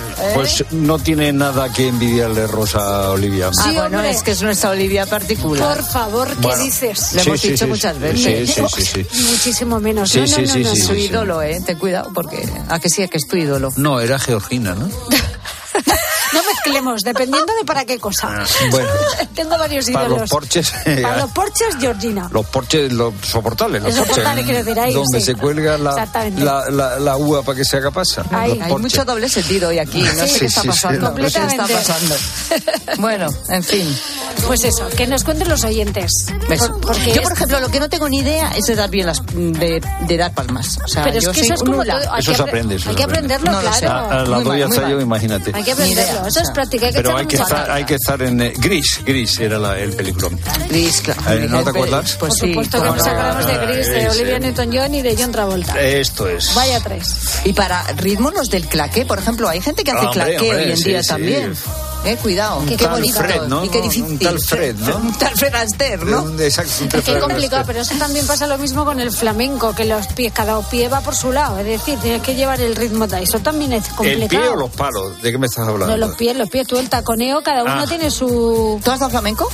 Pues no tiene nada que envidiarle Rosa a Olivia. Ah, sí, bueno, es que es nuestra Olivia particular. Por favor, ¿qué bueno, dices? Le sí, hemos sí, dicho sí, muchas sí, veces. Sí, sí, sí, sí. Muchísimo menos. Sí, no, sí, no, sí, no, no, sí, Es no. su sí, ídolo, ¿eh? Ten cuidado, porque a que sí, a que es tu ídolo. No, era Georgina, ¿no? No mezclemos, dependiendo de para qué cosa. Bueno. Tengo varios Para ídolos. los porches. Para los porches, Georgina. Los porches, los soportales, los Los porches. soportales, quiero decir, ahí, donde sí. se cuelga la, Exactamente. la, la, la uva para que se haga pasa. Ahí. Los Hay porches. mucho doble sentido hoy aquí. No sé Sí, qué está sí, sí, pasando. no. No sé qué está Completamente. pasando. Bueno, en fin. Pues eso, que nos cuenten los oyentes. ¿Ves? Por- porque Yo, es- por ejemplo, lo que no tengo ni idea es de dar bien las de, de dar palmas. O sea, Pero es yo que soy eso es como nula. todo, hay Eso que se apre- aprende, eso Hay se que aprende. aprenderlo, No lo sé. claro. A, a la Muy doy mal, hasta muy yo, mal. imagínate. Hay que aprenderlo. Eso es práctica, hay que Pero echarle hay que, mucha estar, ganas. hay que estar en eh, Gris, Gris era la, el peliculón. Gris, claro. Eh, ¿no te acuerdas? Pues Por sí. supuesto que cómo nos no. acordamos de Gris, de Ese. Olivia Newton-John y de John Travolta. Esto es. Vaya tres. Y para ritmos los del claqué, por ejemplo, hay gente que hace Hombre, claqué hombre, hoy en sí, día sí. también. Eh, cuidado, Un qué tal bonito. Fred, ¿no? Y qué Un difícil. tal Fred, ¿no? Un tal Fred Astaire, ¿no? Un- Exacto, un tal Es que Fred es complicado, Astaire. pero eso también pasa lo mismo con el flamenco, que los pies, cada pie va por su lado. Es decir, tienes que llevar el ritmo. Eso también es complicado. ¿El pie o los palos? ¿De qué me estás hablando? No, los pies, los pies. Tú el taconeo, cada uno Ah. tiene su... ¿Tú has dado flamenco?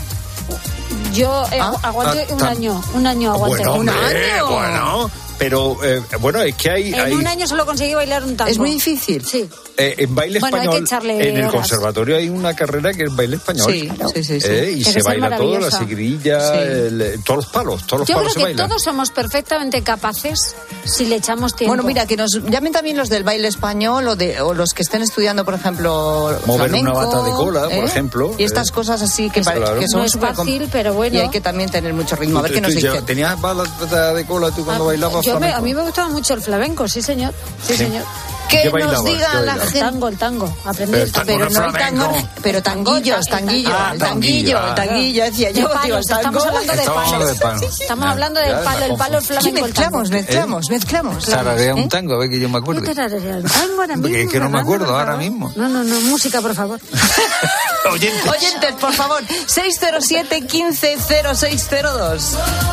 Yo eh, Ah, aguanté ah, un tam- año, un año aguanté. Bueno, un hombre, año. bueno, pero eh, bueno, es que hay, En hay un año solo conseguí bailar un tango. Es muy difícil. Sí. eh, en baile Bueno, hay que español, echarle en el horas. conservatorio hay una carrera que es baile español. Sí, sí, sí, sí. Eh, y Debe se ser baila todo, la maravillosa. seguirilla, Sí. el- todos los palos, todos los Yo palos creo se que bailan. todos somos perfectamente capaces si le echamos tiempo. Bueno, mira, que nos llamen también los del baile español o, de, o los que estén estudiando, por ejemplo, Mover una flamenco, bata de cola, por ¿eh? ejemplo, Y estas eh. cosas así que, pare- Claro. que son No es súper com- fácil, pero bueno. Y hay que también tener mucho ritmo. A ver qué nos ¿Tú ya dicen. ¿Tenías bata de cola tú cuando Ah, bailabas yo me- flamenco? A mí me gustaba mucho el flamenco, sí señor. Sí, Sí. señor. Que ¿Qué nos bailabas? ¿Qué digan la bailabas? El gente. tango, el tango. Aprendí Pero el el tango. tango Pero no el tango, Flamenco. pero tanguillos, tanguillo, Ah, el tanguillo, tanguillo, el ah. tanguillo, decía De yo, tío, palos, el tango. estamos hablando de Estamos hablando de palos. palos. Estamos Ya, hablando ya del me palo, el palo, el Sí, flamenco, el tango. mezclamos, mezclamos, mezclamos. Tararea un ¿Eh? tango, a ver que yo me ¿Qué acuerde. tararea el tango ahora mismo? Que- que no me Fernando, acuerdo por ahora favor? mismo. No, no, no, música, por favor. Oyentes. Oyentes, por favor, seis cero siete, quince cero seis cero dos.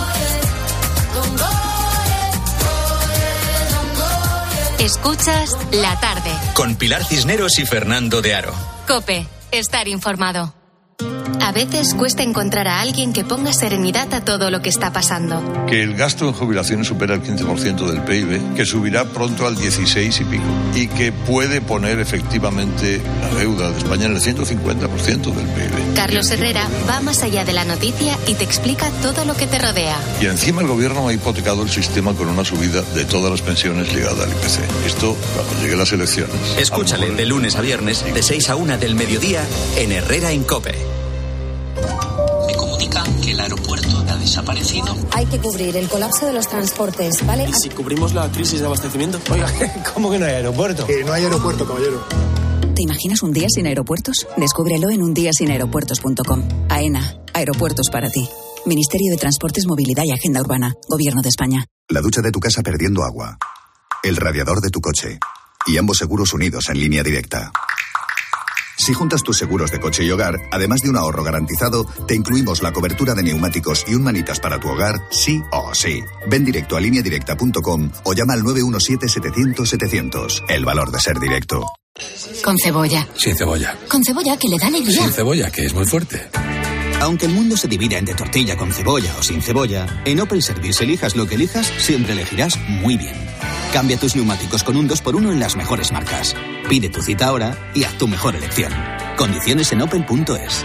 Escuchas La Tarde. Con Pilar Cisneros y Fernando de Aro. COPE. Estar informado. A veces cuesta encontrar a alguien que ponga serenidad a todo lo que está pasando. Que el gasto en jubilaciones supera el quince por ciento del P I B, que subirá pronto al dieciséis y pico, y que puede poner efectivamente la deuda de España en el ciento cincuenta por ciento del P I B. Carlos Herrera va más allá de la noticia y te explica todo lo que te rodea. Y encima el gobierno ha hipotecado el sistema con una subida de todas las pensiones ligada al I P C. Esto cuando lleguen las elecciones. Escúchale de lunes a viernes, de seis a una del mediodía, en Herrera en COPE. Me comunican que el aeropuerto ha desaparecido. Hay que cubrir el colapso de los transportes, ¿vale? ¿Y si cubrimos la crisis de abastecimiento? Oiga, ¿cómo que no hay aeropuerto? Que no hay aeropuerto, caballero. ¿Te imaginas un día sin aeropuertos? Descúbrelo en un día sin aeropuertos punto com. AENA, aeropuertos para ti. Ministerio de Transportes, Movilidad y Agenda Urbana. Gobierno de España. La ducha de tu casa perdiendo agua. El radiador de tu coche. Y ambos seguros unidos en línea directa. Si juntas tus seguros de coche y hogar, además de un ahorro garantizado, te incluimos la cobertura de neumáticos y un manitas para tu hogar, sí o sí. Ven directo a línea directa punto com o llama al nueve uno siete, setecientos, setecientos. El valor de ser directo. Con cebolla. Sin cebolla. Con cebolla, que le da alegría. Sin cebolla, que es muy fuerte. Aunque el mundo se divida entre tortilla con cebolla o sin cebolla, en Opel Service elijas lo que elijas, siempre elegirás muy bien. Cambia tus neumáticos con un dos por uno en las mejores marcas. Pide tu cita ahora y haz tu mejor elección. Condiciones en opel punto es.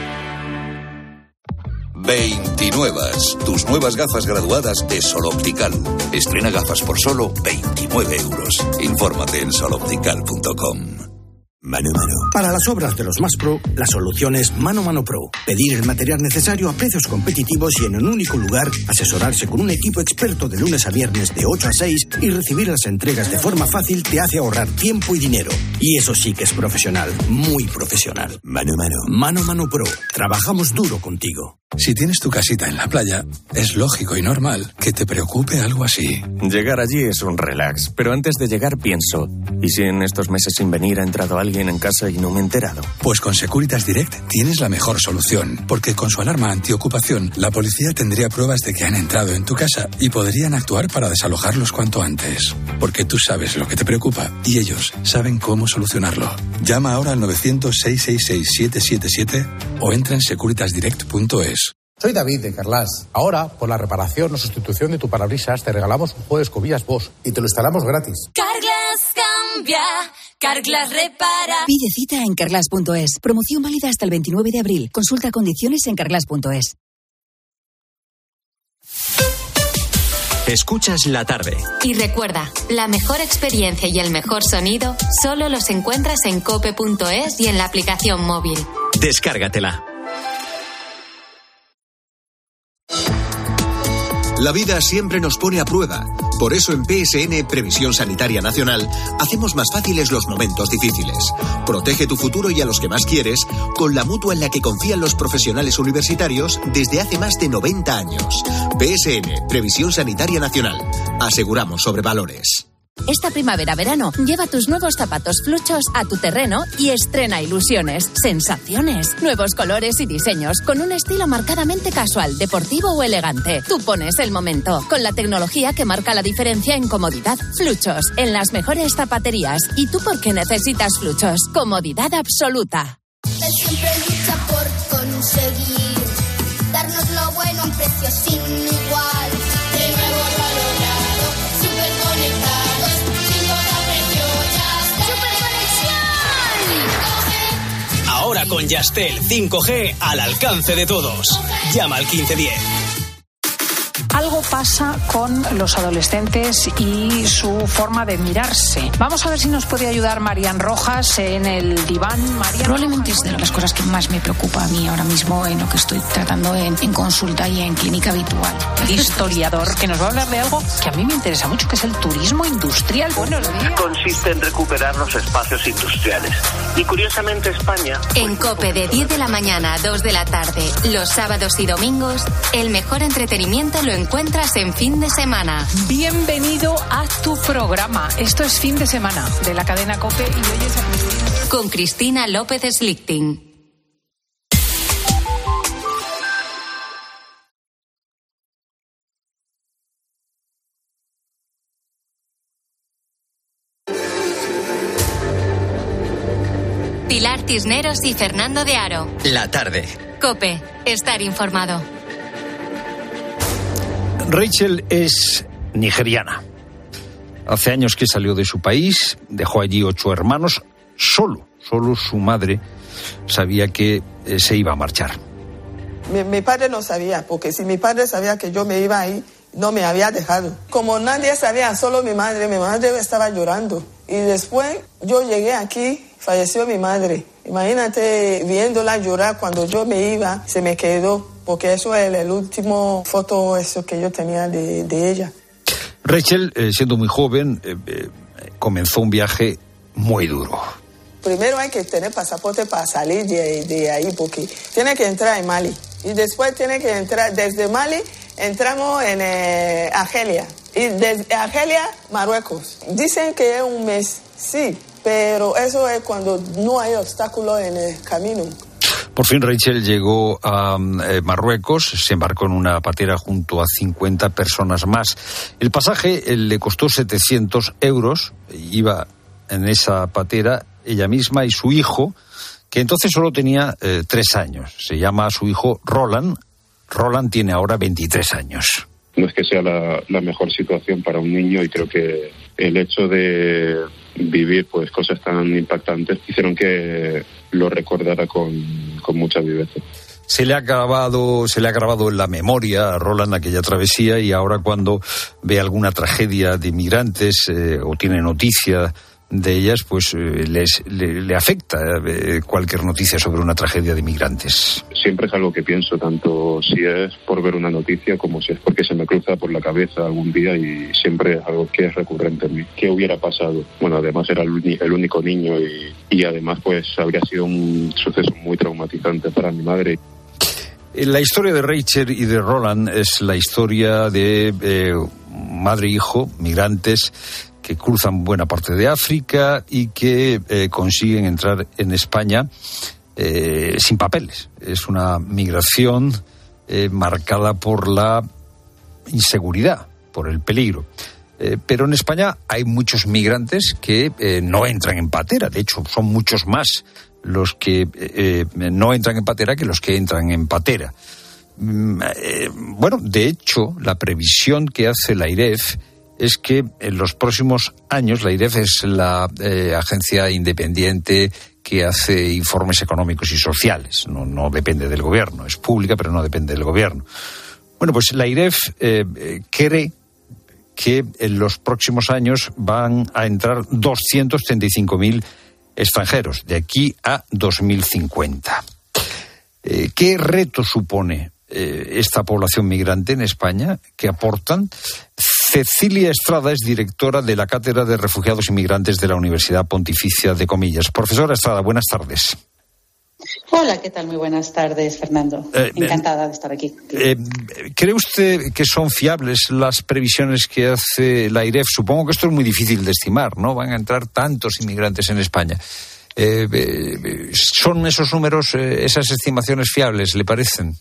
veintinuevas, tus nuevas gafas graduadas de Sol Optical. Estrena gafas por solo veintinueve euros. Infórmate en sol optical punto com. Mano Mano. Para las obras de los más pro, la solución es Mano Mano Pro. Pedir el material necesario a precios competitivos y en un único lugar, asesorarse con un equipo experto de lunes a viernes de ocho a seis y recibir las entregas de forma fácil te hace ahorrar tiempo y dinero. Y eso sí que es profesional, muy profesional. Mano Mano. Mano Mano Pro. Trabajamos duro contigo. Si tienes tu casita en la playa, es lógico y normal que te preocupe algo así. Llegar allí es un relax, pero antes de llegar pienso, ¿y si en estos meses sin venir ha entrado alguien alguien en casa y no me he enterado. Pues con Securitas Direct tienes la mejor solución, porque con su alarma antiocupación, la policía tendría pruebas de que han entrado en tu casa y podrían actuar para desalojarlos cuanto antes. Porque tú sabes lo que te preocupa y ellos saben cómo solucionarlo. Llama ahora al novecientos, seiscientos sesenta y seis, setecientos setenta y siete o entra en securitas direct punto es. Soy David de Carlas. Ahora, por la reparación o sustitución de tu parabrisas, te regalamos un juego de escobillas Bosch y te lo instalamos gratis. Carglass cambia, Carglass repara. Pide cita en carglass punto es. Promoción válida hasta el veintinueve de abril. Consulta condiciones en carglass punto es. Escuchas la tarde. Y recuerda, la mejor experiencia y el mejor sonido solo los encuentras en cope punto es y en la aplicación móvil. Descárgatela. La vida siempre nos pone a prueba. Por eso en P S N, Previsión Sanitaria Nacional, hacemos más fáciles los momentos difíciles. Protege tu futuro y a los que más quieres con la mutua en la que confían los profesionales universitarios desde hace más de noventa años. P S N, Previsión Sanitaria Nacional. Aseguramos sobre valores. Esta primavera-verano, lleva tus nuevos zapatos fluchos a tu terreno y estrena ilusiones, sensaciones, nuevos colores y diseños, con un estilo marcadamente casual, deportivo o elegante. Tú pones el momento, con la tecnología que marca la diferencia en comodidad. Fluchos, en las mejores zapaterías. ¿Y tú por qué necesitas Fluchos? Comodidad absoluta. Él siempre lucha por conseguir darnos lo bueno a un precio sin igual. De nuevo lo ha logrado, súper conectados, sin precio ya. ¡Súper conexión! Ahora con Yastel cinco G al alcance de todos. Llama al quince diez. Algo pasa con los adolescentes y su forma de mirarse. Vamos a ver si nos puede ayudar Marian Rojas en el diván. Marian Probablemente Rojas, es de las cosas que más me preocupa a mí ahora mismo en lo que estoy tratando en, en consulta y en clínica habitual. Historiador, que nos va a hablar de algo que a mí me interesa mucho, que es el turismo industrial. Buenos días. Consiste en recuperar los espacios industriales. Y curiosamente España... En COPE de diez de la mañana a dos de la tarde, los sábados y domingos, el mejor entretenimiento lo encuentras en Fin de Semana. Bienvenido a tu programa. Esto es Fin de Semana de la cadena COPE y hoy es a Cristina. Con Cristina López Slichting. Pilar Cisneros y Fernando de Aro. La tarde. COPE. Estar informado. Rachel es nigeriana. Hace años que salió de su país, dejó allí ocho hermanos. Solo, solo su madre sabía que eh, se iba a marchar. Mi, mi padre no sabía, porque si mi padre sabía que yo me iba ahí, no me había dejado. Como nadie sabía, solo mi madre, mi madre estaba llorando. Y después yo llegué aquí, falleció mi madre. Imagínate viéndola llorar cuando yo me iba, se me quedó, porque eso es el último foto eso que yo tenía de, de ella. Rachel, eh, siendo muy joven, eh, eh, comenzó un viaje muy duro. Primero hay que tener pasaporte para salir de, de ahí, porque tiene que entrar en Mali. Y después tiene que entrar, desde Mali entramos en eh, Argelia. Y desde Argelia, Marruecos. Dicen que es un mes, sí, pero eso es cuando no hay obstáculos en el camino. Por fin Rachel llegó a eh, Marruecos, se embarcó en una patera junto a cincuenta personas más. El pasaje eh, le costó setecientos euros, iba en esa patera ella misma y su hijo, que entonces solo tenía eh, tres años. Se llama su hijo Roland. Roland tiene ahora veintitrés años. No es que sea la, la mejor situación para un niño y creo que el hecho de vivir pues cosas tan impactantes hicieron que lo recordara con, con mucha viveza. Se le ha grabado, se le ha grabado en la memoria a Roland aquella travesía y ahora cuando ve alguna tragedia de migrantes eh, o tiene noticia de ellas, pues eh, les, le, le afecta eh, cualquier noticia sobre una tragedia de migrantes. Siempre es algo que pienso, tanto si es por ver una noticia como si es porque se me cruza por la cabeza algún día y siempre es algo que es recurrente en mí. ¿Qué hubiera pasado? Bueno, además era el, el único niño y, y además pues habría sido un suceso muy traumatizante para mi madre. La historia de Rachel y de Roland es la historia de eh, madre e hijo, migrantes, que cruzan buena parte de África y que eh, consiguen entrar en España eh, sin papeles. Es una migración eh, marcada por la inseguridad, por el peligro. Eh, pero en España hay muchos migrantes que eh, no entran en patera. De hecho, son muchos más los que eh, no entran en patera que los que entran en patera. Mm, eh, bueno, de hecho, la previsión que hace la AIREF es que en los próximos años, la AIREF es la eh, agencia independiente que hace informes económicos y sociales. No, no depende del gobierno, es pública, pero no depende del gobierno. Bueno, pues la AIREF eh, eh, cree que en los próximos años van a entrar doscientos treinta y cinco mil extranjeros, de aquí a dos mil cincuenta. Eh, ¿Qué reto supone eh, esta población migrante en España? ¿Qué aportan? Cecilia Estrada es directora de la Cátedra de Refugiados y Migrantes de la Universidad Pontificia de Comillas. Profesora Estrada, buenas tardes. Hola, ¿qué tal? Muy buenas tardes, Fernando. Eh, Encantada de estar aquí. Eh, ¿Cree usted que son fiables las previsiones que hace la AIREF? Supongo que esto es muy difícil de estimar, ¿no? Van a entrar tantos inmigrantes en España. Eh, eh, ¿Son esos números, eh, esas estimaciones fiables, le parecen?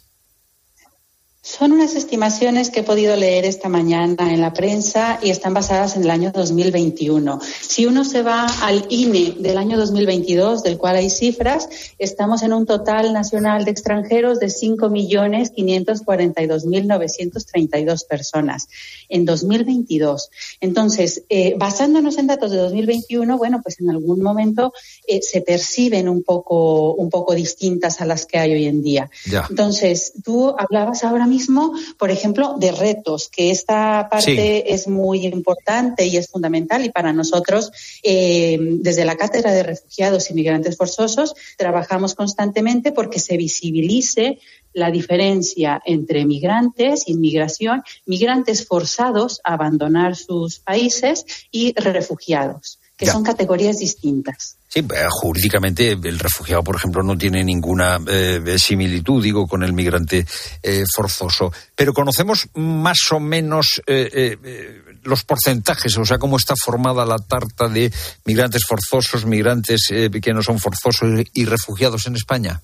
Son unas estimaciones que he podido leer esta mañana en la prensa y están basadas en el año dos mil veintiuno. Si uno se va al I N E del año dos mil veintidós, del cual hay cifras, estamos en un total nacional de extranjeros de cinco millones quinientos cuarenta y dos mil novecientos treinta y dos personas en dos mil veintidós. Entonces, eh, basándonos en datos de dos mil veintiuno, bueno, pues en algún momento eh, se perciben un poco, un poco distintas a las que hay hoy en día. Ya. Entonces, tú hablabas ahora mismo, por ejemplo, de retos, que esta parte sí. es muy importante y es fundamental, y para nosotros, eh, desde la Cátedra de Refugiados y Migrantes Forzosos, trabajamos constantemente porque se visibilice la diferencia entre migrantes, inmigración, migrantes forzados a abandonar sus países y refugiados, que ya. son categorías distintas. Sí, jurídicamente el refugiado, por ejemplo, no tiene ninguna eh, similitud, digo, con el migrante eh, forzoso. Pero conocemos más o menos eh, eh, los porcentajes, o sea, cómo está formada la tarta de migrantes forzosos, migrantes eh, que no son forzosos y refugiados en España.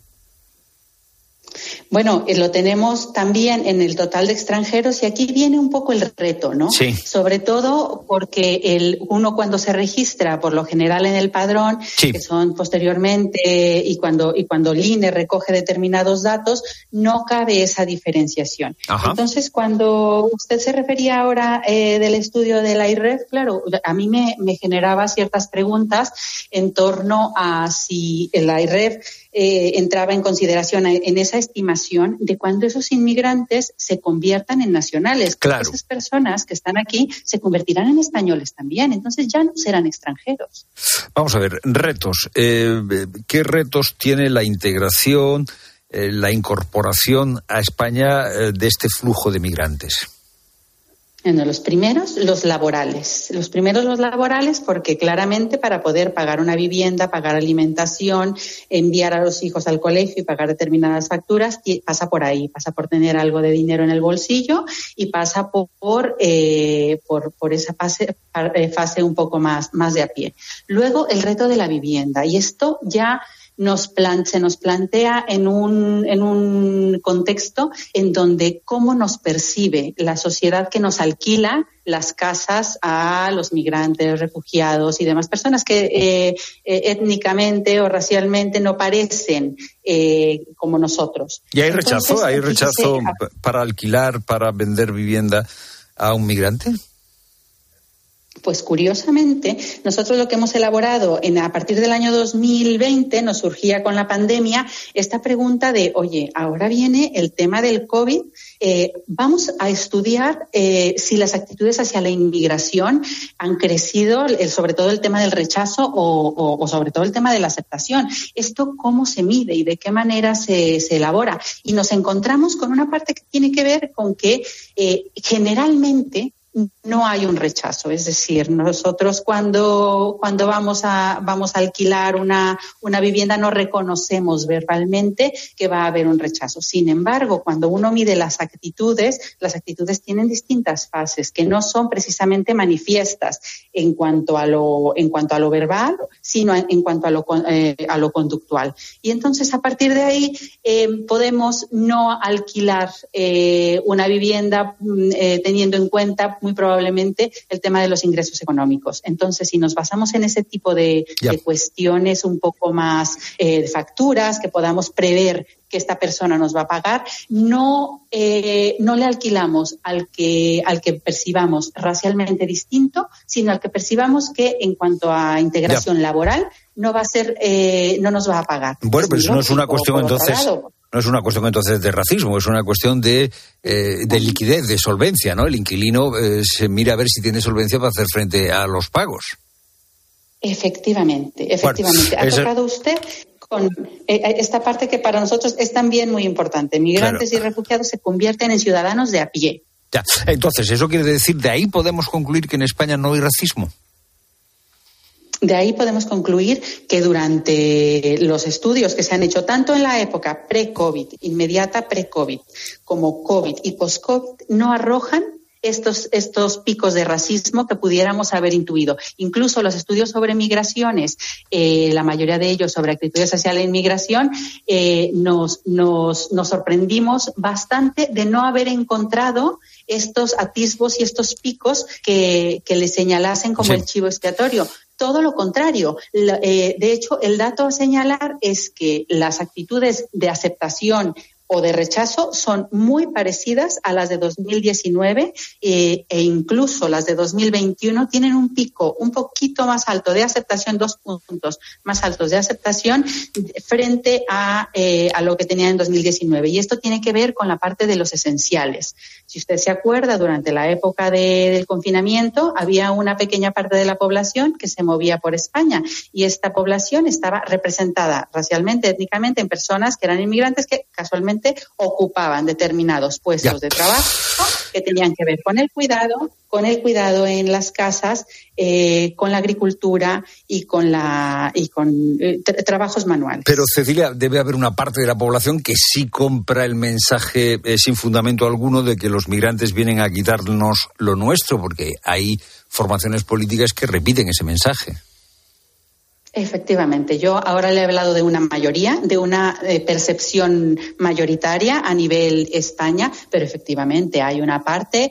Bueno, eh, lo tenemos también en el total de extranjeros y aquí viene un poco el reto, ¿no? Sí. Sobre todo porque el uno cuando se registra, por lo general en el padrón, sí. que son posteriormente y cuando y cuando el I N E recoge determinados datos, no cabe esa diferenciación. Ajá. Entonces, cuando usted se refería ahora eh, del estudio de la AIREF, claro, a mí me, me generaba ciertas preguntas en torno a si la AIREF eh, entraba en consideración en esa estimación de cuando esos inmigrantes se conviertan en nacionales. Claro. Esas personas que están aquí se convertirán en españoles también, entonces ya no serán extranjeros. Vamos a ver, retos. Eh, ¿Qué retos tiene la integración, eh, la incorporación a España eh, de este flujo de migrantes? Bueno, los primeros, los laborales. Los primeros, los laborales, porque claramente para poder pagar una vivienda, pagar alimentación, enviar a los hijos al colegio y pagar determinadas facturas, pasa por ahí, pasa por tener algo de dinero en el bolsillo y pasa por eh, por, por esa fase, fase un poco más, más de a pie. Luego, el reto de la vivienda. Y esto ya nos plan, se nos plantea en un, en un contexto en donde cómo nos percibe la sociedad que nos alquila las casas a los migrantes, refugiados y demás personas que eh, eh, étnicamente o racialmente no parecen eh, como nosotros. ¿Y hay rechazo? Entonces, ¿hay rechazo se... para alquilar, para vender vivienda a un migrante? Pues curiosamente, nosotros lo que hemos elaborado en, a partir del año dos mil veinte, nos surgía con la pandemia esta pregunta de, oye, ahora viene el tema del COVID, eh, vamos a estudiar eh, si las actitudes hacia la inmigración han crecido, el, sobre todo el tema del rechazo o, o, o sobre todo el tema de la aceptación. ¿Esto cómo se mide y de qué manera se, se elabora? Y nos encontramos con una parte que tiene que ver con que eh, generalmente no hay un rechazo. Es decir, nosotros cuando, cuando vamos a, vamos a alquilar una, una vivienda no reconocemos verbalmente que va a haber un rechazo. Sin embargo, cuando uno mide las actitudes, las actitudes tienen distintas fases que no son precisamente manifiestas en cuanto a lo, en cuanto a lo verbal, sino en, en cuanto a lo, eh, a lo conductual. Y entonces, a partir de ahí, eh, podemos no alquilar eh, una vivienda eh, teniendo en cuenta muy probablemente el tema de los ingresos económicos. Entonces, si nos basamos en ese tipo de, de cuestiones un poco más eh, de facturas, que podamos prever que esta persona nos va a pagar, no, eh, no le alquilamos al que, al que percibamos racialmente distinto, sino al que percibamos que en cuanto a integración ya. laboral no va a ser, eh, no nos va a pagar. Bueno, pero eso no es una cuestión entonces... No es una cuestión entonces de racismo, es una cuestión de, eh, de liquidez, de solvencia, ¿no? El inquilino eh, se mira a ver si tiene solvencia para hacer frente a los pagos. Efectivamente, efectivamente. Bueno, ha ese... tocado usted con eh, esta parte que para nosotros es también muy importante. Migrantes claro. y refugiados se convierten en ciudadanos de a pie. Ya. Entonces, ¿eso quiere decir, de ahí podemos concluir que en España no hay racismo? De ahí podemos concluir que durante los estudios que se han hecho tanto en la época pre-COVID, inmediata pre-COVID, como COVID y post-COVID, no arrojan estos, estos picos de racismo que pudiéramos haber intuido. Incluso los estudios sobre migraciones, eh, la mayoría de ellos sobre actitudes hacia la inmigración, eh, nos, nos, nos sorprendimos bastante de no haber encontrado estos atisbos y estos picos que, que le señalasen como sí. el chivo expiatorio. Todo lo contrario. La, eh, de hecho, el dato a señalar es que las actitudes de aceptación o de rechazo son muy parecidas a las de dos mil diecinueve eh, e incluso las de dos mil veintiuno tienen un pico un poquito más alto de aceptación, dos puntos más altos de aceptación frente a, eh, a lo que tenía en dos mil diecinueve. Y esto tiene que ver con la parte de los esenciales. Si usted se acuerda, durante la época de, del confinamiento había una pequeña parte de la población que se movía por España y esta población estaba representada racialmente, étnicamente en personas que eran inmigrantes que casualmente ocupaban determinados puestos ya. de trabajo que tenían que ver con el cuidado, con el cuidado en las casas, eh, con la agricultura y con la y con eh, tra- trabajos manuales. Pero, Cecilia, debe haber una parte de la población que sí compra el mensaje eh, sin fundamento alguno de que los migrantes vienen a quitarnos lo nuestro, porque hay formaciones políticas que repiten ese mensaje. Efectivamente, yo ahora le he hablado de una mayoría, de una eh, percepción mayoritaria a nivel España, pero efectivamente hay una parte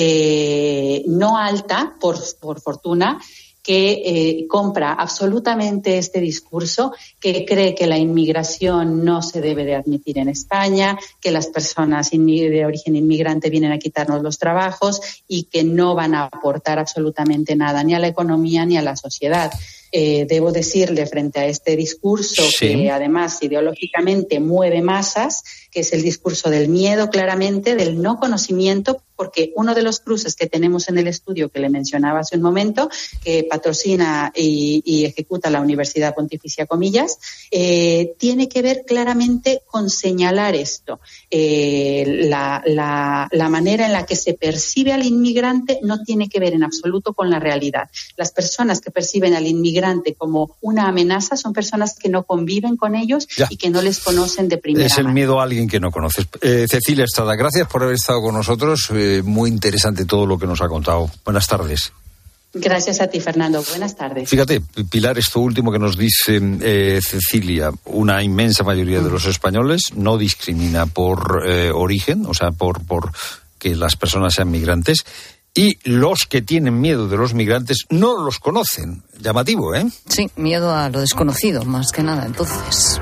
eh, no alta, por, por fortuna, que eh, compra absolutamente este discurso, que cree que la inmigración no se debe de admitir en España, que las personas inmi- de origen inmigrante vienen a quitarnos los trabajos y que no van a aportar absolutamente nada ni a la economía ni a la sociedad. Eh, debo decirle frente a este discurso sí. que además ideológicamente mueve masas, que es el discurso del miedo claramente, del no conocimiento, porque uno de los cruces que tenemos en el estudio que le mencionaba hace un momento, que patrocina y, y ejecuta la Universidad Pontificia Comillas, eh, tiene que ver claramente con señalar esto. Eh, la, la, la manera en la que se percibe al inmigrante no tiene que ver en absoluto con la realidad. Las personas que perciben al inmigrante como una amenaza son personas que no conviven con ellos ya. y que no les conocen de primera mano. Es el miedo a alguien que no conoces. Eh, Cecilia Estrada, gracias por haber estado con nosotros. Eh, muy interesante todo lo que nos ha contado. Buenas tardes. Gracias a ti, Fernando. Buenas tardes. Fíjate, Pilar, esto último que nos dice eh, Cecilia, una inmensa mayoría de los españoles no discrimina por eh, origen, o sea, por, por que las personas sean migrantes. Y los que tienen miedo de los migrantes no los conocen. Llamativo, ¿eh? Sí, miedo a lo desconocido, más que nada, entonces.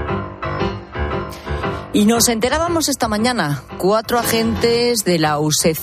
Y nos enterábamos esta mañana, cuatro agentes de la U S E C I C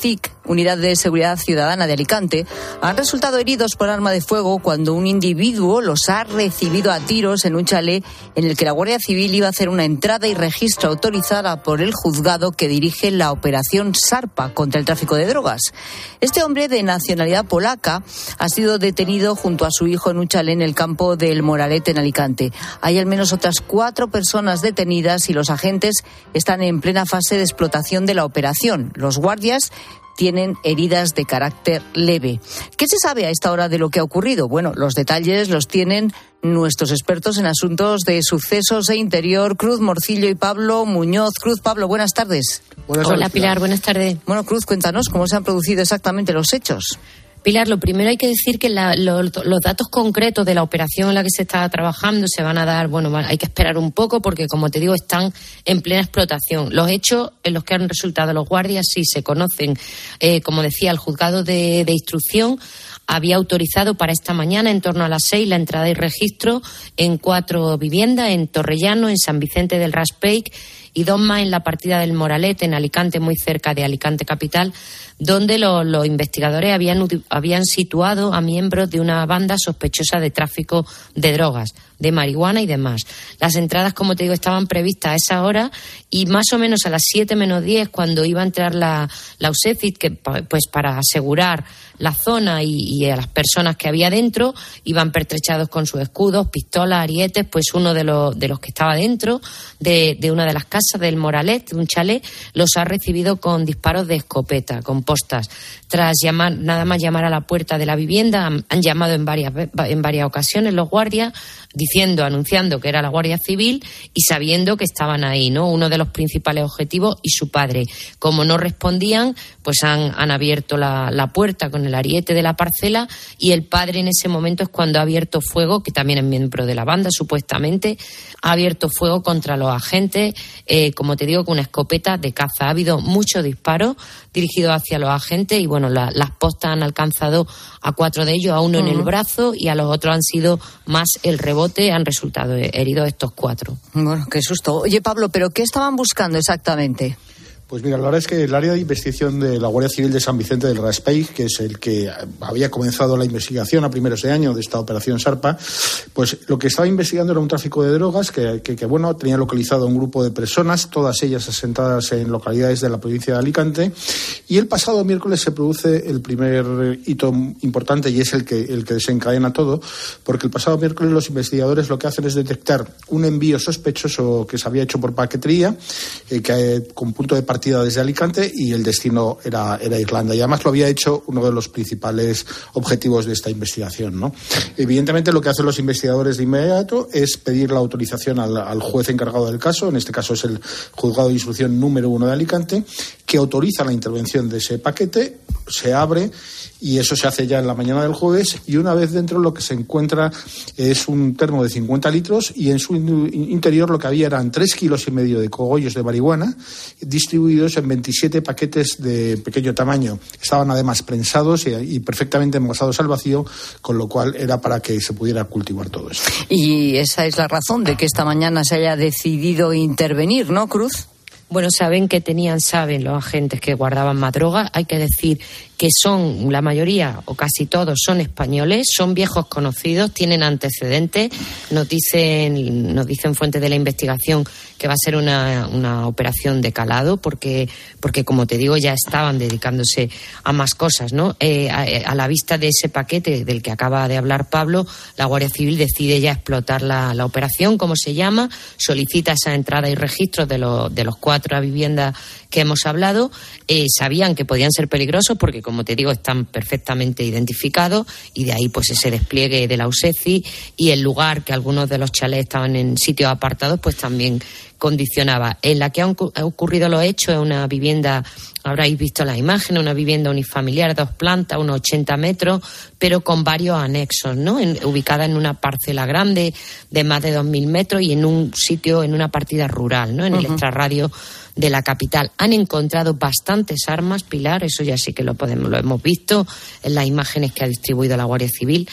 Unidad de Seguridad Ciudadana de Alicante, han resultado heridos por arma de fuego cuando un individuo los ha recibido a tiros en un chalet en el que la Guardia Civil iba a hacer una entrada y registro autorizada por el juzgado que dirige la operación Sarpa contra el tráfico de drogas. Este hombre de nacionalidad polaca ha sido detenido junto a su hijo en un chalet en el campo del Moralet en Alicante. Hay al menos otras cuatro personas detenidas y los agentes están en plena fase de explotación de la operación. Los guardias tienen heridas de carácter leve. ¿Qué se sabe a esta hora de lo que ha ocurrido? Bueno, los detalles los tienen nuestros expertos en asuntos de sucesos e interior, Cruz Morcillo y Pablo Muñoz. Cruz, Pablo, buenas tardes. Buenas tardes. Hola, Pilar, buenas tardes. Bueno, Cruz, cuéntanos cómo se han producido exactamente los hechos. Pilar, lo primero hay que decir que la, lo, los datos concretos de la operación en la que se está trabajando se van a dar, bueno, hay que esperar un poco porque, como te digo, están en plena explotación. Los hechos en los que han resultado los guardias sí se conocen. Eh, como decía, el juzgado de, de instrucción había autorizado para esta mañana, en torno a las seis, la entrada y registro en cuatro viviendas, en Torrellano, en San Vicente del Raspeig y dos más en la partida del Moralet, en Alicante, muy cerca de Alicante capital, donde los, los investigadores habían, habían situado a miembros de una banda sospechosa de tráfico de drogas, de marihuana y demás. Las entradas, como te digo, estaban previstas a esa hora y más o menos a las siete menos diez, cuando iba a entrar la, la U S E C I D, que, pues para asegurar la zona y, y a las personas que había dentro, iban pertrechados con sus escudos, pistolas, arietes, pues uno de los, de los que estaba dentro de, de una de las casas del Moralet, de un chalet, los ha recibido con disparos de escopeta, con postas. Tras llamar, nada más llamar a la puerta de la vivienda, han, han llamado en varias, en varias ocasiones los guardias, diciendo, anunciando que era la Guardia Civil y sabiendo que estaban ahí, ¿no? Uno de los principales objetivos y su padre. Como no respondían, pues han, han abierto la, la puerta con el ariete de la parcela y el padre en ese momento es cuando ha abierto fuego, que también es miembro de la banda, supuestamente, ha abierto fuego contra los agentes, eh, como te digo, con una escopeta de caza. Ha habido muchos disparos dirigidos hacia los agentes y, bueno, la, las postas han alcanzado a cuatro de ellos, a uno uh-huh. en el brazo y a los otros han sido más el rebote, han resultado heridos estos cuatro. Bueno, qué susto. Oye, Pablo, ¿pero qué estaban buscando exactamente? Pues mira, la verdad es que el área de investigación de la Guardia Civil de San Vicente del Raspeig, que es el que había comenzado la investigación a primeros de año de esta operación Sarpa, pues lo que estaba investigando era un tráfico de drogas que, que, que bueno, tenía localizado a un grupo de personas, todas ellas asentadas en localidades de la provincia de Alicante, y el pasado miércoles se produce el primer hito importante y es el que, el que desencadena todo, porque el pasado miércoles los investigadores lo que hacen es detectar un envío sospechoso que se había hecho por paquetería, eh, que con punto de partida desde Alicante y el destino era, era Irlanda. Y además lo había hecho uno de los principales objetivos de esta investigación, ¿no? Evidentemente lo que hacen los investigadores de inmediato es pedir la autorización al, al juez encargado del caso, en este caso es el juzgado de instrucción número uno de Alicante, que autoriza la intervención de ese paquete, se abre y eso se hace ya en la mañana del jueves y una vez dentro lo que se encuentra es un termo de cincuenta litros y en su interior lo que había eran tres kilos y medio de cogollos de marihuana distribuidos en veintisiete paquetes de pequeño tamaño. Estaban además prensados y, y perfectamente envasados al vacío, con lo cual era para que se pudiera cultivar todo esto. Y esa es la razón de que esta mañana se haya decidido intervenir, ¿no, Cruz? Bueno, saben que tenían, saben los agentes que guardaban más droga. Hay que decir que son, la mayoría o casi todos son españoles, son viejos conocidos, tienen antecedentes. Nos dicen, nos dicen fuentes de la investigación que va a ser una, una operación de calado porque, porque, como te digo, ya estaban dedicándose a más cosas, ¿no? Eh, a, a la vista de ese paquete del que acaba de hablar Pablo, la Guardia Civil decide ya explotar la, la operación, como se llama, solicita esa entrada y registro de, lo, de los cuatro viviendas que hemos hablado. Eh, sabían que podían ser peligrosos porque, como te digo, están perfectamente identificados y de ahí pues ese despliegue de la U S E C I y el lugar que algunos de los chalés estaban en sitios apartados pues también condicionaba. En la que han ocurrido los hechos es una vivienda, habréis visto la imagen, una vivienda unifamiliar, dos plantas, unos ochenta metros, pero con varios anexos, ¿no? En, ubicada en una parcela grande de más de dos mil metros y en un sitio, en una partida rural, ¿no? En uh-huh. el extrarradio de la capital. Han encontrado bastantes armas, Pilar, eso ya sí que lo podemos, lo hemos visto en las imágenes que ha distribuido la Guardia Civil.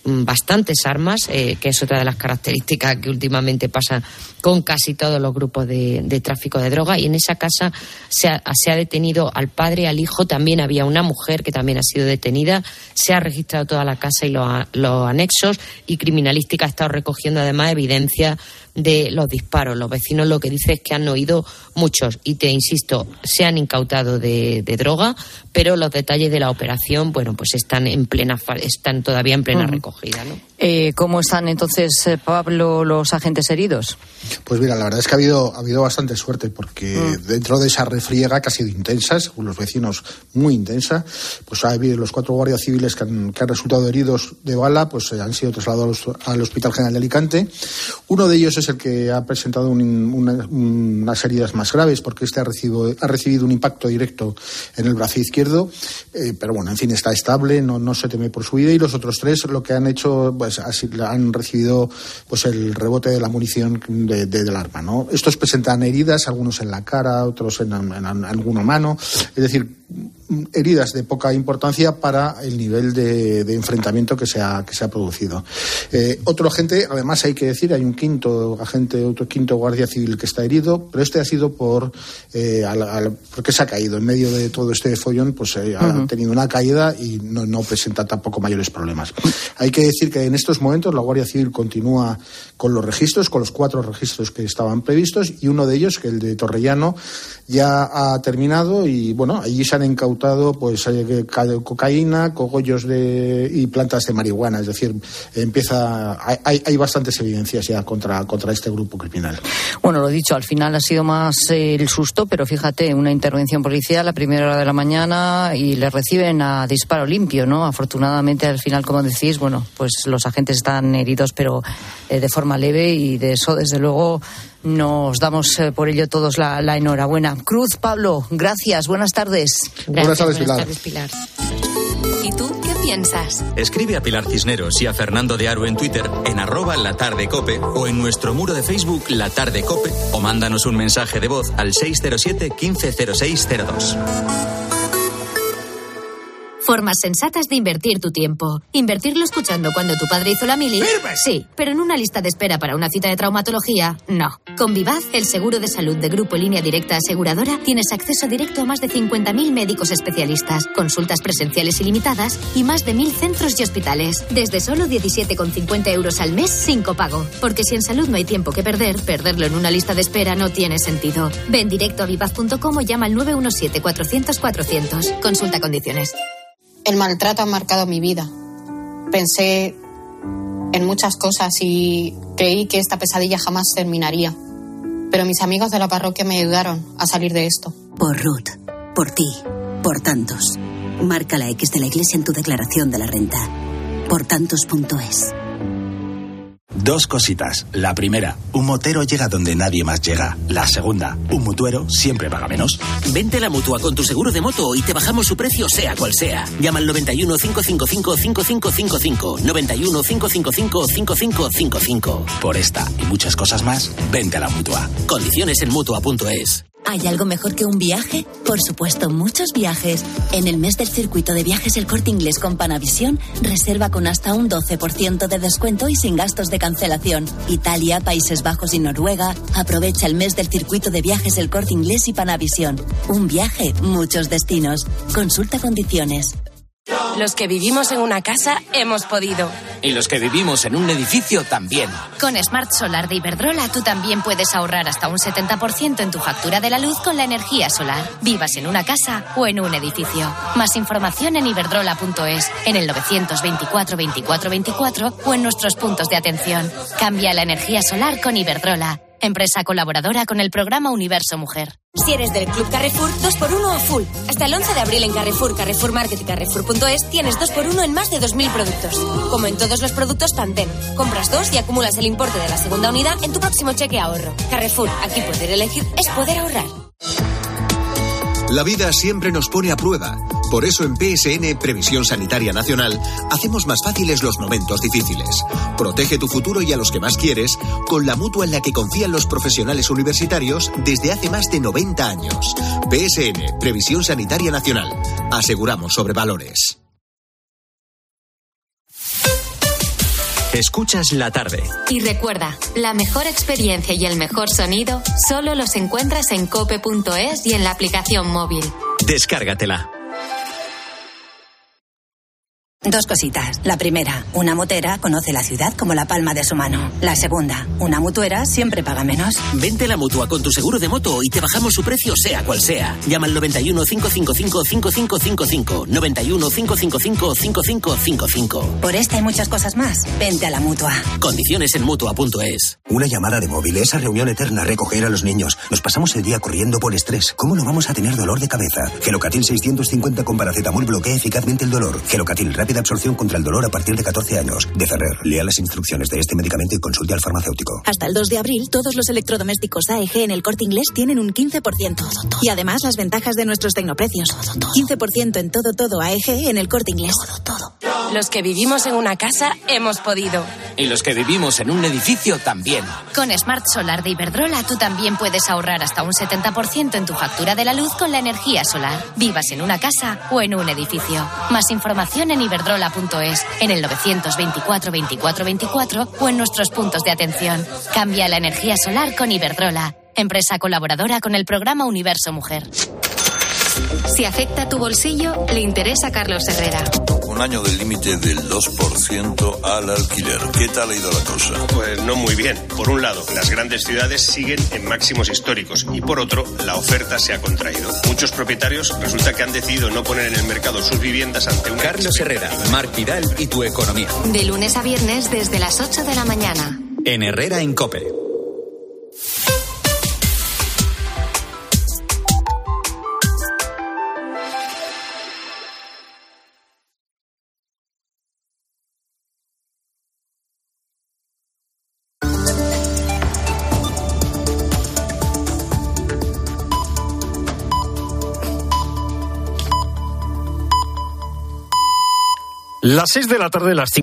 bastantes armas, eh, que es otra de las características que últimamente pasa con casi todos los grupos de, de tráfico de droga, y en esa casa se ha, se ha detenido al padre, al hijo, también había una mujer que también ha sido detenida, se ha registrado toda la casa y los, los anexos, y Criminalística ha estado recogiendo además evidencia de los disparos. Los vecinos lo que dicen es que han oído muchos, y te insisto, se han incautado de, de droga, pero los detalles de la operación, bueno, pues están en plena, están todavía en plena uh-huh. recogida, ¿no? Eh, ¿Cómo están entonces, Pablo, los agentes heridos? Pues mira, la verdad es que ha habido, ha habido bastante suerte, porque mm. dentro de esa refriega que ha sido intensa, según los vecinos, muy intensa, pues ha habido los cuatro guardias civiles que han, que han resultado heridos de bala, pues eh, han sido trasladados al Hospital General de Alicante. Uno de ellos es el que ha presentado un, una, unas heridas más graves, porque este ha recibido, ha recibido un impacto directo en el brazo izquierdo, eh, pero bueno, en fin, está estable, no, no se teme por su vida, y los otros tres lo que han hecho, pues así, han recibido pues el rebote de la munición de, de, del arma, ¿no? Estos presentan heridas, algunos en la cara, otros en, en, en alguna mano, es decir, heridas de poca importancia para el nivel de, de enfrentamiento que se ha, que se ha producido. Eh, otro agente, además hay que decir, hay un quinto agente, otro quinto guardia civil que está herido, pero este ha sido por eh, al, al, porque se ha caído en medio de todo este follón, pues eh, uh-huh. ha tenido una caída y no, no presenta tampoco mayores problemas. Hay que decir que en estos momentos la Guardia Civil continúa con los registros, con los cuatro registros que estaban previstos, y uno de ellos, que el de Torrellano, ya ha terminado, y bueno, allí se han incautado pues cocaína, cogollos de, y plantas de marihuana, es decir, empieza hay, hay bastantes evidencias ya contra, contra este grupo criminal. Bueno, lo dicho, al final ha sido más eh, el susto, pero fíjate, una intervención policial a primera hora de la mañana y le reciben a disparo limpio, ¿no? Afortunadamente, al final, como decís, bueno, pues los agentes están heridos, pero eh, de forma leve, y de eso, desde luego, nos damos eh, por ello todos la, la enhorabuena. Cruz, Pablo, gracias, buenas tardes. Gracias, buenas tardes, Pilar. Buenas tardes, Pilar. ¿Y tú qué piensas? Escribe a Pilar Cisneros y a Fernando de Aro en Twitter, en arroba La Tarde Cope, o en nuestro muro de Facebook La Tarde Cope, o mándanos un mensaje de voz al seis cero siete, quince cero seis cero dos. Formas sensatas de invertir tu tiempo. Invertirlo escuchando cuando tu padre hizo la mili. ¡Firmes! Sí, pero en una lista de espera para una cita de traumatología, no. Con Vivaz, el seguro de salud de Grupo Línea Directa Aseguradora, tienes acceso directo a más de cincuenta mil médicos especialistas, consultas presenciales ilimitadas y más de mil centros y hospitales. Desde solo diecisiete con cincuenta euros al mes sin copago. Porque si en salud no hay tiempo que perder, perderlo en una lista de espera no tiene sentido. Ven directo a vivaz punto com o llama al nueve uno siete, cuatrocientos, cuatrocientos. Consulta condiciones. El maltrato ha marcado mi vida. Pensé en muchas cosas y creí que esta pesadilla jamás terminaría. Pero mis amigos de la parroquia me ayudaron a salir de esto. Por Ruth, por ti, por tantos. Marca la X de la Iglesia en tu declaración de la renta. Por tantos punto es. Dos cositas. La primera, un motero llega donde nadie más llega. La segunda, un mutuero siempre paga menos. Vente a la Mutua con tu seguro de moto y te bajamos su precio sea cual sea. Llama al noventa y uno, cinco cinco cinco, cinco cinco cinco cinco. noventa y uno, cinco cinco cinco, cinco cinco cinco cinco. Por esta y muchas cosas más, vente a la Mutua. Condiciones en mutua punto es. ¿Hay algo mejor que un viaje? Por supuesto, muchos viajes. En el mes del circuito de viajes El Corte Inglés con Panavisión, reserva con hasta un doce por ciento de descuento y sin gastos de cancelación. Italia, Países Bajos y Noruega. Aprovecha el mes del circuito de viajes El Corte Inglés y Panavisión. Un viaje, muchos destinos. Consulta condiciones. Los que vivimos en una casa hemos podido. Y los que vivimos en un edificio también. Con Smart Solar de Iberdrola tú también puedes ahorrar hasta un setenta por ciento en tu factura de la luz con la energía solar. Vivas en una casa o en un edificio. Más información en iberdrola punto es, en el novecientos veinticuatro, veinticuatro, veinticuatro o en nuestros puntos de atención. Cambia la energía solar con Iberdrola. Empresa colaboradora con el programa Universo Mujer. Si eres del Club Carrefour, dos por uno o full. Hasta el once de abril en Carrefour, Carrefour Market y Carrefour punto es tienes dos por uno en más de dos mil productos. Como en todos los productos Pantene. Compras dos y acumulas el importe de la segunda unidad en tu próximo cheque ahorro. Carrefour, aquí poder elegir es poder ahorrar. La vida siempre nos pone a prueba. Por eso en P S N, Previsión Sanitaria Nacional, hacemos más fáciles los momentos difíciles. Protege tu futuro y a los que más quieres con la mutua en la que confían los profesionales universitarios desde hace más de noventa años. P S N, Previsión Sanitaria Nacional. Aseguramos sobre valores. Escuchas La Tarde. Y recuerda, la mejor experiencia y el mejor sonido solo los encuentras en cope punto es y en la aplicación móvil. Descárgatela. Dos cositas. La primera, una motera conoce la ciudad como la palma de su mano. La segunda, una mutuera siempre paga menos. Vente a la Mutua con tu seguro de moto y te bajamos su precio sea cual sea. Llama al noventa y uno, cinco cinco cinco, cinco cinco cinco cinco. noventa y uno, cinco cinco cinco, cinco cinco cinco cinco. Por esta y muchas cosas más, vente a la Mutua. Condiciones en Mutua punto es. Una llamada de móvil, esa reunión eterna, recoger a los niños. Nos pasamos el día corriendo por estrés. ¿Cómo no vamos a tener dolor de cabeza? Gelocatil seiscientos cincuenta con paracetamol bloquea eficazmente el dolor. Gelocatil, rápida absorción contra el dolor a partir de catorce años. De Ferrer, lea las instrucciones de este medicamento y consulte al farmacéutico. Hasta el dos de abril, todos los electrodomésticos A E G en el Corte Inglés tienen un quince por ciento. Todo, todo. Y además las ventajas de nuestros tecnoprecios. Todo, todo. quince por ciento en todo, todo A E G en el Corte Inglés. Todo, todo. Los que vivimos en una casa hemos podido. Y los que vivimos en un edificio también. Con Smart Solar de Iberdrola tú también puedes ahorrar hasta un setenta por ciento en tu factura de la luz con la energía solar. Vivas en una casa o en un edificio. Más información en iberdrola punto es, en el novecientos veinticuatro veinticuatro veinticuatro o en nuestros puntos de atención. Cambia la energía solar con Iberdrola, empresa colaboradora con el programa Universo Mujer. Si afecta tu bolsillo, le interesa a Carlos Herrera. Un año del límite del dos por ciento al alquiler. ¿Qué tal ha ido la cosa? Pues no muy bien. Por un lado, las grandes ciudades siguen en máximos históricos y por otro, la oferta se ha contraído. Muchos propietarios resulta que han decidido no poner en el mercado sus viviendas ante una... Carlos Herrera, Marc Vidal y tu economía. De lunes a viernes desde las ocho de la mañana. En Herrera en COPE. Las seis de la tarde, las cinco.